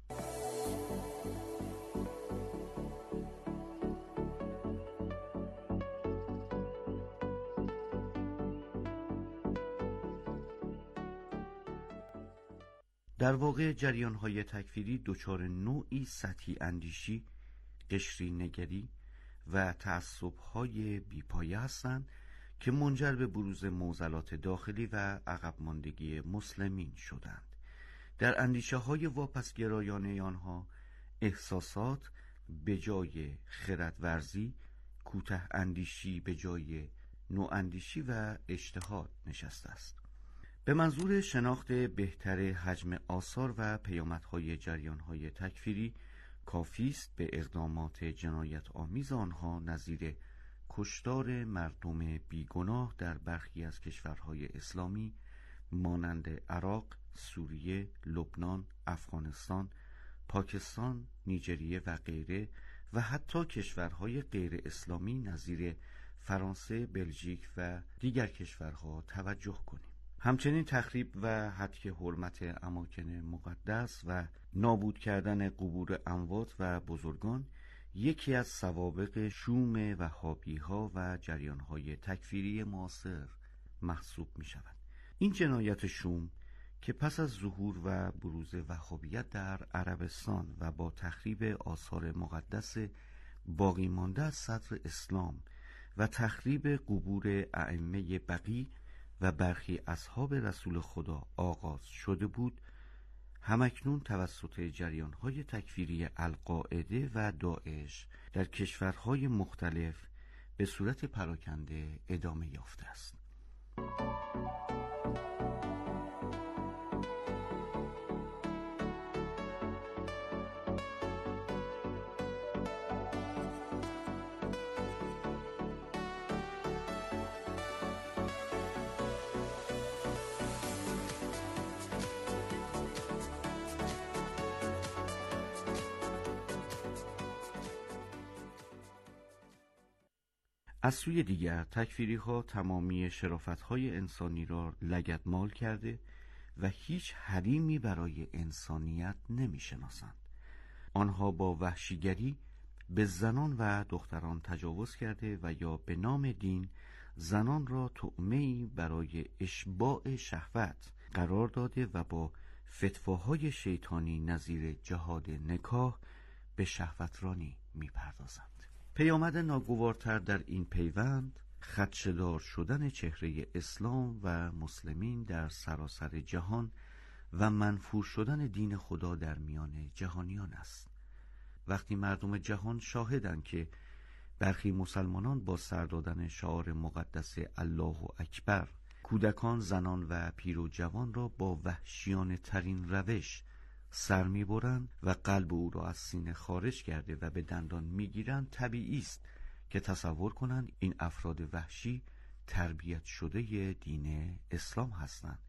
در واقع جریان‌های تکفیری دچار نوعی سطحی اندیشی، قشری نگری و تعصب‌های بی‌پایه هستند که منجر به بروز معضلات داخلی و عقب ماندگی مسلمین شدند. در اندیشه‌های واپسگرایانه آنها احساسات به جای خردورزی، کوته اندیشی به جای نواندیشی و اجتهاد نشسته است. به منظور شناخت بهتر حجم آثار و پیامدهای جریان‌های تکفیری کافی است به اقدامات جنایت آمیز آنها نظیر کشتار مردم بیگناه در برخی از کشورهای اسلامی مانند عراق، سوریه، لبنان، افغانستان، پاکستان، نیجریه و غیره و حتی کشورهای غیر اسلامی نظیر فرانسه، بلژیک و دیگر کشورها توجه کنیم. همچنین تخریب و هتک حرمت اماکن مقدس و نابود کردن قبور اموات و بزرگان یکی از سوابق شوم وهابی‌ها و جریان‌های تکفیری معاصر محسوب می‌شود. این جنایت شوم که پس از ظهور و بروز وهابیت در عربستان و با تخریب آثار مقدس باقی مانده از صدر اسلام و تخریب قبور ائمه بقی و برخی اصحاب رسول خدا آغاز شده بود، همکنون توسط جریان‌های تکفیری القاعده و داعش در کشورهای مختلف به صورت پراکنده ادامه یافته است. از سوی دیگر تکفیری‌ها تمامی شرافت‌های انسانی را لگدمال کرده و هیچ حریمی برای انسانیت نمی‌شناسند. آنها با وحشیگری به زنان و دختران تجاوز کرده و یا به نام دین زنان را طعمه‌ای برای اشباع شهوت قرار داده و با فتواهای شیطانی نظیر جهاد نکاح به شهوترانی می‌پردازند. پیامد ناگوارتر در این پیوند خدشه‌دار شدن چهره اسلام و مسلمین در سراسر جهان و منفور شدن دین خدا در میان جهانیان است. وقتی مردم جهان شاهدند که برخی مسلمانان با سر دادن شعار مقدس الله اکبر کودکان، زنان و پیر و جوان را با وحشیانه ترین روش سر می‌برند و قلب او را از سینه خارج کرده و به دندان می‌گیرند، طبیعی است که تصور کنند این افراد وحشی تربیت شده دین اسلام هستند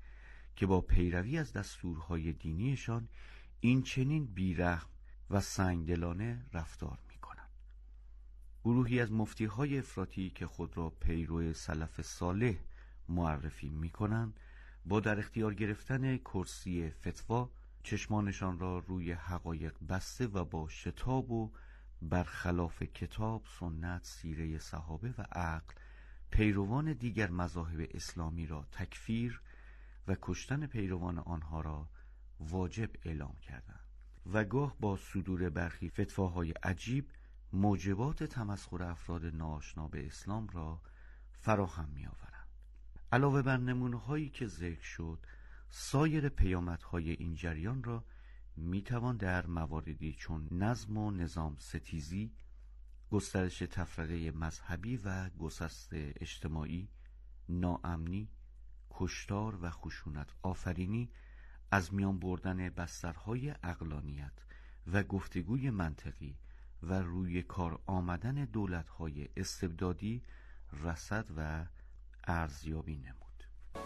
که با پیروی از دستورهای دینیشان این چنین بیرحم و سنگدلانه رفتار می‌کنند. گروهی از مفتی‌های افراطی که خود را پیرو سلف صالح معرفی می‌کنند، با در اختیار گرفتن کرسی فتوا چشمانشان را روی حقایق بسته و با شتاب و برخلاف کتاب، سنت، سیره صحابه و عقل پیروان دیگر مذاهب اسلامی را تکفیر و کشتن پیروان آنها را واجب اعلام کردند و گاه با صدور برخی فتواهای عجیب موجبات تمسخر افراد ناآشنا به اسلام را فراهم می‌آورند. علاوه بر نمونه‌هایی که ذکر شد، سایر پیامدهای این جریان را میتوان در مواردی چون نظم و نظام ستیزی، گسترش تفرقه مذهبی و گسست اجتماعی، ناامنی، کشتار و خشونت آفرینی، از میان بردن بسترهای عقلانیت و گفتگوی منطقی و روی کار آمدن دولت‌های استبدادی رصد و ارزیابی نمود.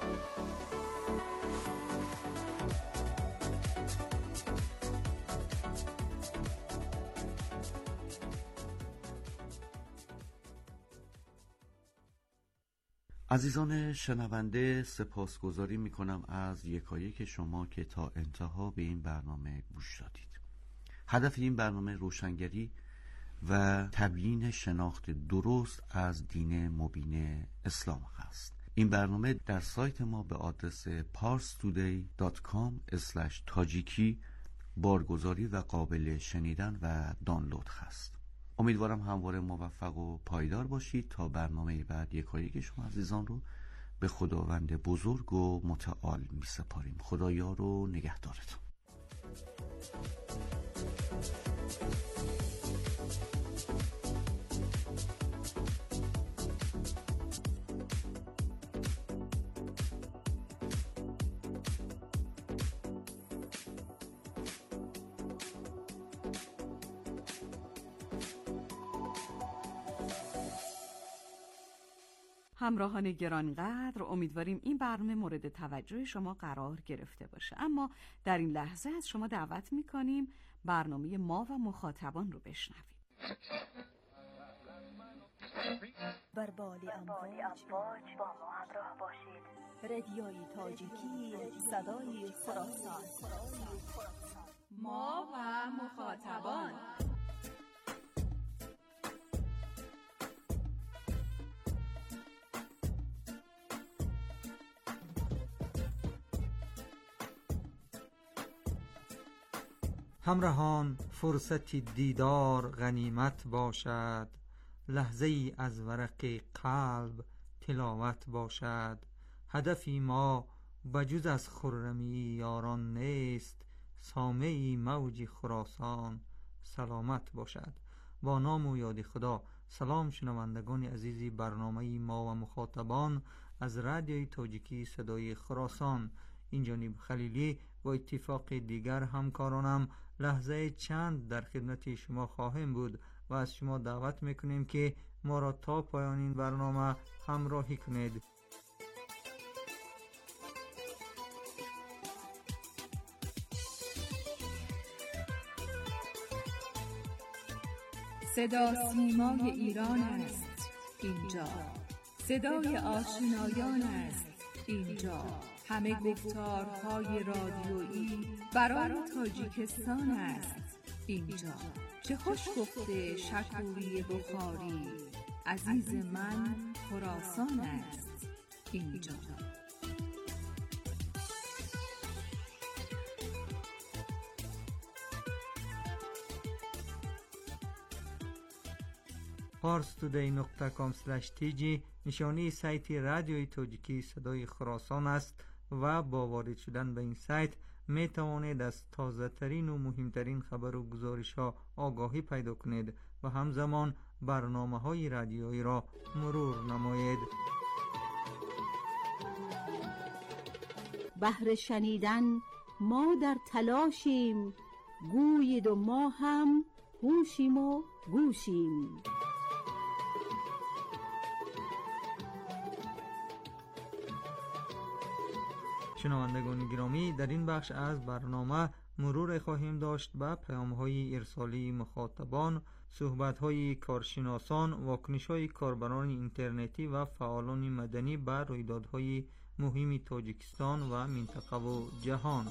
عزیزان شنونده، سپاسگزاری میکنم از یکایک شما که تا انتها به این برنامه گوش دادید. هدف این برنامه روشنگری و تبیین شناخت درست از دین مبین اسلام است. این برنامه در سایت ما به آدرس parstoday.com/tajiki بارگذاری و قابل شنیدن و دانلود هست. امیدوارم همواره موفق و پایدار باشید. تا برنامه بعد یکایک شما عزیزان رو به خداوند بزرگ و متعال می سپاریم. خدایا رو نگهدارتون. همراهان گرانقدر، امیدواریم این برنامه مورد توجه شما قرار گرفته باشه. اما در این لحظه از شما دعوت میکنیم برنامه ما و مخاطبان رو بشنوید. بر بال امواج با ما همراه باشید. رادیوی تاجیکی، صدای خراسان. ما و مخاطبان. همراهان، فرصتی دیدار غنیمت باشد، لحظه ای از ورق قلب تلاوت باشد. هدفی ما بجز از خرمی یاران نیست، سامعی موج خراسان سلامت باشد. با نام و یاد خدا. سلام شنوندگان عزیزی برنامه ما و مخاطبان از رادیوی تاجیکی صدای خراسان. این جانب خلیلی و اتفاق دیگر همکارانم لحظه چند در خدمت شما خواهیم بود و از شما دعوت میکنیم که ما را تا پایان این برنامه همراهی کنید. صدا سیمای ایران است اینجا، صدای آشنایان است اینجا، همه گفتارهای رادیویی برای تاجیکستان است اینجا. چه خوش گفته شکوری بخاری، عزیز من خراسان است اینجا. parstoday.com/tg نشانی سایت رادیوی تاجیکی صدای خراسان است و با وارد شدن به این سایت می توانید از تازه ترین و مهمترین خبر و گزارش ها آگاهی پیدا کنید و همزمان برنامه های رادیویی را مرور نمایید. بهر شنیدن ما در تلاشیم، گویید و ما هم هوشیم و گوشیم. شنوندگان گرامی، در این بخش از برنامه مرور خواهیم داشت به پیام‌های ارسالی مخاطبان، صحبت‌های کارشناسان، واکنش‌های کاربران اینترنتی و فعالان مدنی به رویدادهای مهم تاجیکستان و منطقه و جهان.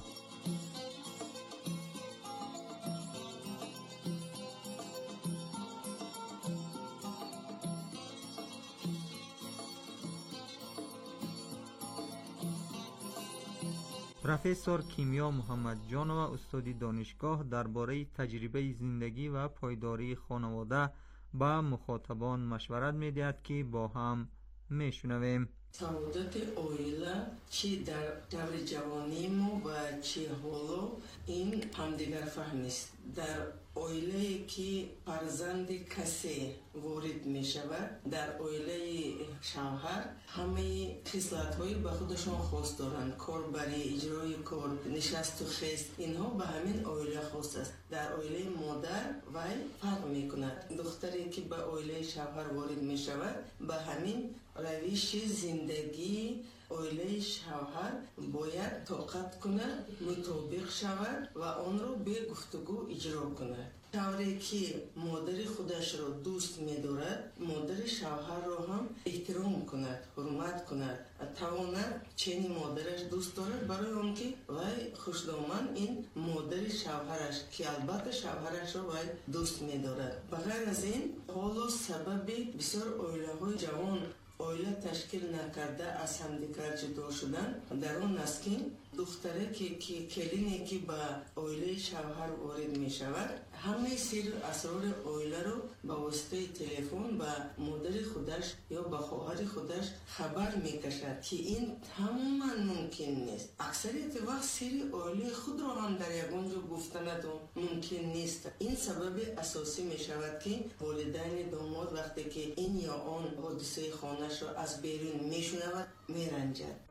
پروفسور کیمیا محمد جانو، استادی دانشگاه، درباره تجربه زندگی و پایداری خانواده با مخاطبان مشورت می‌دهد که با هم میشنویم. سعادت عائله چی در دور جوانی ما و چی حالا این همدیگر فهم نیست. در عائله که فرزند کسی وارد می شود، در عائله شوهر همه خصلت‌های به خودشان خاص دارند. کار برای اجرای کار، نشست و خیست، اینها به همین عائله خاص است. در عائله مادر وی فرق می کند. دختری که به عائله شوهر وارد می شود، به همین روش زندگی عائله شوهر باید طاقت کند، مطابق شود و آن را به گفتگو اجرا کند. شوهری که مادر خودش را دوست می‌دارد، مادر شوهر را هم احترام کند، حرمت کند، تواند چنین مادرش دوست دارد، برای آن که وی خوشدامن این مادر شوهرش که البته شوهرش را وی دوست می‌دارد. بغیر از این حالا سبب بسیار عائله‌های جوان عائله تشکیل نکرده از همدیگر جدا شدن در اون است که دختره که کلینی که به عائله شوهر وارد می شود، همه سر اسرار عائله رو به واسطه تلفن به مادر خودش یا به خواهر خودش خبر می کشد که این تماما ممکن نیست. اکثریت وقت سر عائله خود رو هم در یگانجا گفتن ممکن نیست. این سبب اساسی می شود که والدین داماد وقتی که این یا آن حادثه خانه‌اش رو از بیرون می شنود می رنجد.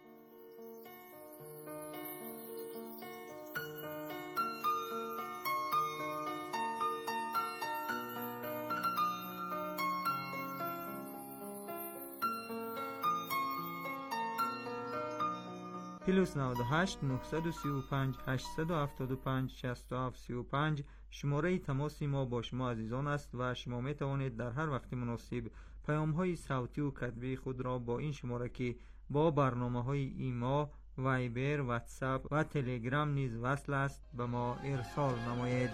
+98 935 875 6735 شماره تماس ما با شما عزیزان است و شما می توانید در هر وقت مناسب پیام های صوتی و کتبی خود را با این شماره که با برنامه های ایما، وایبر، واتساپ و تلگرام نیز وصل است به ما ارسال نمایید.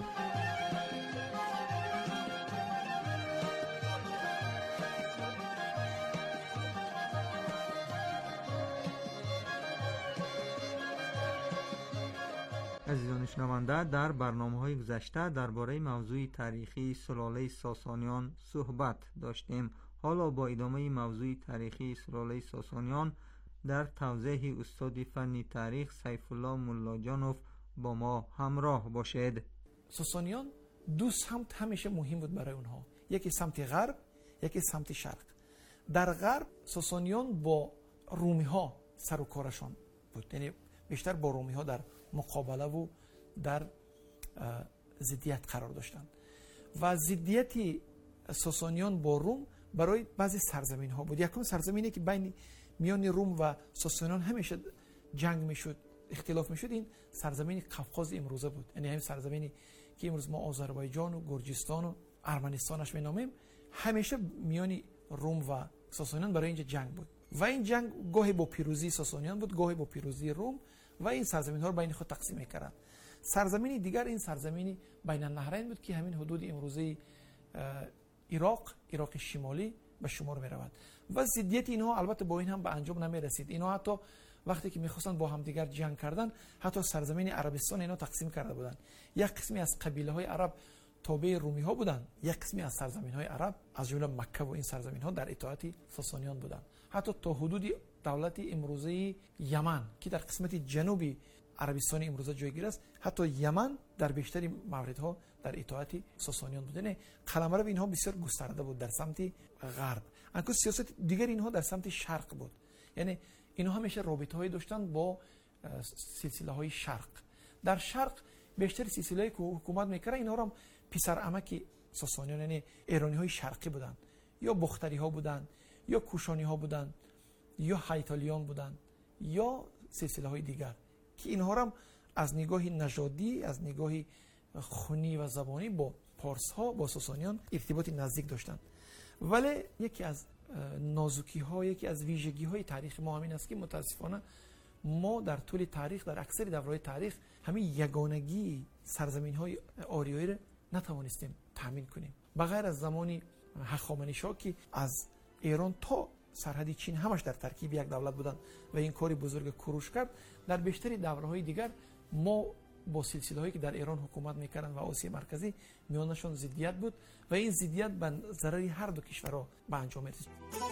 عزیزان شنونده، در برنامه‌های گذشته درباره موضوع تاریخی سلاله ساسانیان صحبت داشتیم. حالا با ادامه موضوع تاریخی سلاله ساسانیان در توضیح استاد فنی تاریخ سیف الله ملاجانوف با ما همراه باشید. ساسانیان دو سمت همیشه مهم بود برای اونها، یکی سمت غرب، یکی سمت شرق. در غرب ساسانیان با رومی ها سر و کارشان بود، یعنی بیشتر با رومی ها در مقابله و در ضدیت قرار داشتند و ضدیت ساسانیان با روم برای بعضی سرزمین ها بود. یکم سرزمینی که بین میان روم و ساسانیان همیشه جنگ میشد، اختلاف میشد، این سرزمین قفقاز امروزه بود، یعنی همین سرزمینی که امروز ما آذربایجان و گرجستان و ارمنستانش مینامیم، همیشه میان روم و ساسانیان برای اینجا جنگ بود و این جنگ گاهی با پیروزی ساسانیان بود، گاهی با پیروزی روم و این سرزمین ها رو بین خود تقسیم می‌کردند. سرزمینی دیگر این سرزمینی بین النهرین بود که همین حدود امروزه عراق شمالی به شمار می‌رود و ضدیت اینها البته با این هم به انجام نمی‌رسید. اینها حتی وقتی که می‌خواستن با هم دیگر جنگ کردن، حتی سرزمین عربستان اینا تقسیم کرده بودند. یک قسمی از قبیله‌های عرب تابع رومی‌ها بودند، یک قسمی از سرزمین‌های عرب از جمله مکه و این سرزمین‌ها در اطاعت ساسانیان بودند. حتی تا حدود دولت امروزه یمن که در قسمت جنوبی عربستان امروزه جایگیر است، حتی یمن در بیشتر موردها در اطاعت ساسانیان بود. یعنی قلمرو اینها بسیار گسترده بود در سمت غرب. انکو سیاست دیگر اینها در سمت شرق بود، یعنی اینها همیشه رابطه‌ای داشتن با سلسله‌های شرق. در شرق بیشتر سلسله‌ای که حکومت می‌کرد اینها را پسر عمک ساسانیان یعنی ایرانی‌های شرقی بودند، یا بختری‌ها بودند، یا کوشانی‌ها بودند، یا هایتالیان بودند، یا سلسله‌های دیگر که اینها هم از نگاه نژادی، از نگاه خونی و زبانی با پارس‌ها، با ساسانیان ارتباط نزدیک داشتند. ولی یکی از نازکی‌ها، یکی از ویژگی‌های تاریخ ما همین است که متاسفانه ما در طول تاریخ، در اکثر دوره‌های تاریخ، همین یگانگی سرزمین‌های آریایی را نتوانستیم تامین کنیم. بغیر از زمانی هخامنشی‌ها که از ایران تا سرحد چین همش در ترکیب یک دولت بودند و این کاری بزرگ کوروش کرد، در بیشتر دوره‌های دیگر ما با سلسله‌هایی که در ایران حکومت می‌کردند و آسیا مرکزی میانشون ضدیت بود و این ضدیت به ضرر هر دو کشورها به انجام رسید.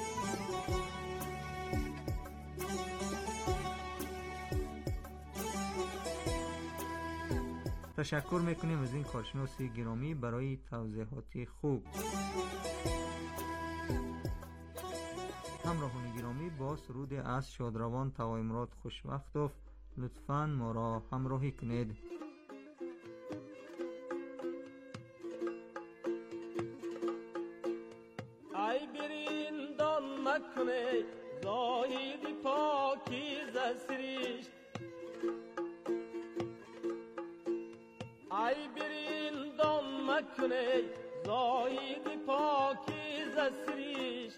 تشکر میکنیم از این کارشناس گرامی برای توضیحات خوب. همراهان گرامی، با سرود از شادروان توایمراد خوشوقتوف لطفاً ما را همراهی کنید. ای بریندان مکنه زاهد پاکیزه سریشت، ای بریندان مکنه زاهد پاکیزه سریشت،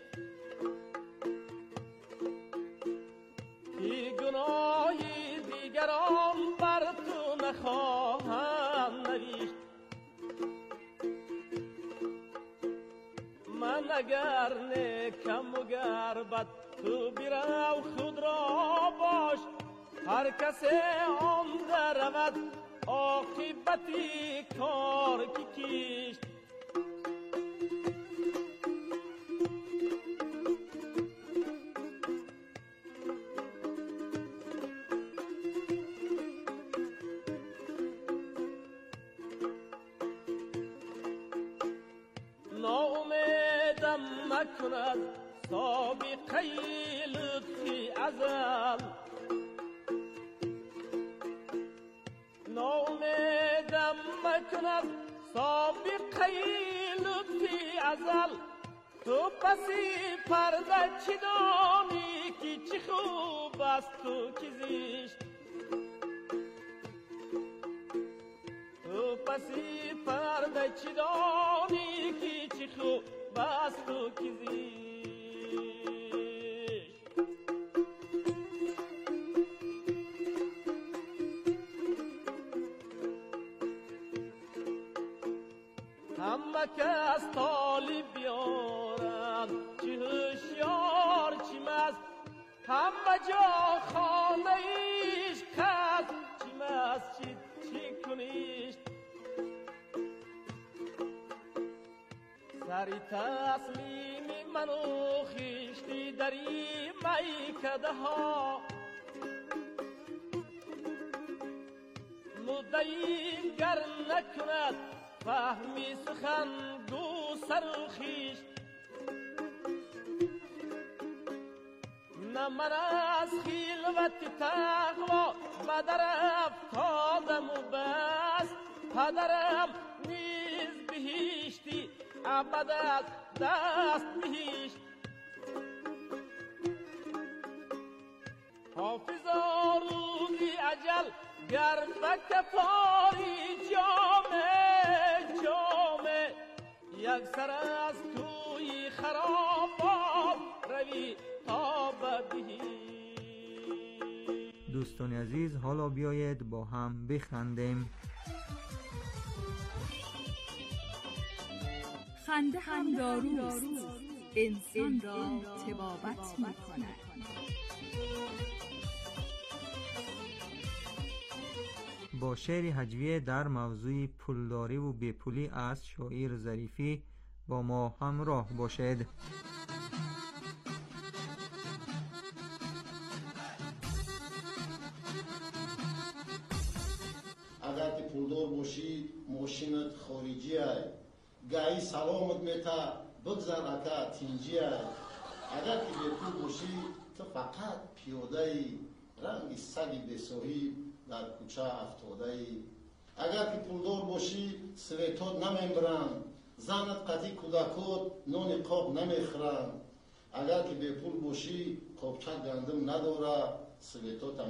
که گناهی دیگران بر تو نخواهم نوشت. من اگر نیکم و گر بد تو برو خود را باش، هر کسی آن در رود عاقبتی کار که کیشت. ناامیدم مکند سابقه لطفی ازل، ناامیدم مکند سابقه لطفی ازل. تو پسی پرده چی دانی که چی خوب است تو که زیشت، تو پسی پرده چی دانی که چی خوب است تو که زیشت. همه کس طالب بیارند، چی هوشیار چی مست، همه جا خانه ایش کس، چی مسجد چی کنیشت. سری تسلیم منو خیشتی دری میکده ها، مدعی گر نکند فهمی سخن گو سر و خیشت. نه من از خیلوت تقوا بدر افتادم و بس، پدرم نیز بهیشتی ابد از دست بهیشت. حافظا روزی اجل گر بکفاری جامه یک سر از توی خرابات روی تا بدهی. دوستان عزیز، حالا بیایید با هم بخندیم. خنده هم داروست، انسان را طبابت می‌کند. با شعر هجویه در موضوع پولداری و بیپولی از شاعر ظریفی با ما همراه باشد. اگر که پولدار باشی ماشینت خارجی ای، گاهی سلامت میتا بگذر اکا تینجی ای. اگر که بیپول باشی تو فقط پیاده ای، رنگ سگی بسوهی در کوچه افتاده ای. اگر که پولدار باشی سویتات نمیبرند، زنت قطعی کودکات نون قاب نمیخورند. اگر که بیپول باشی قابچه گندم نداره، سویتات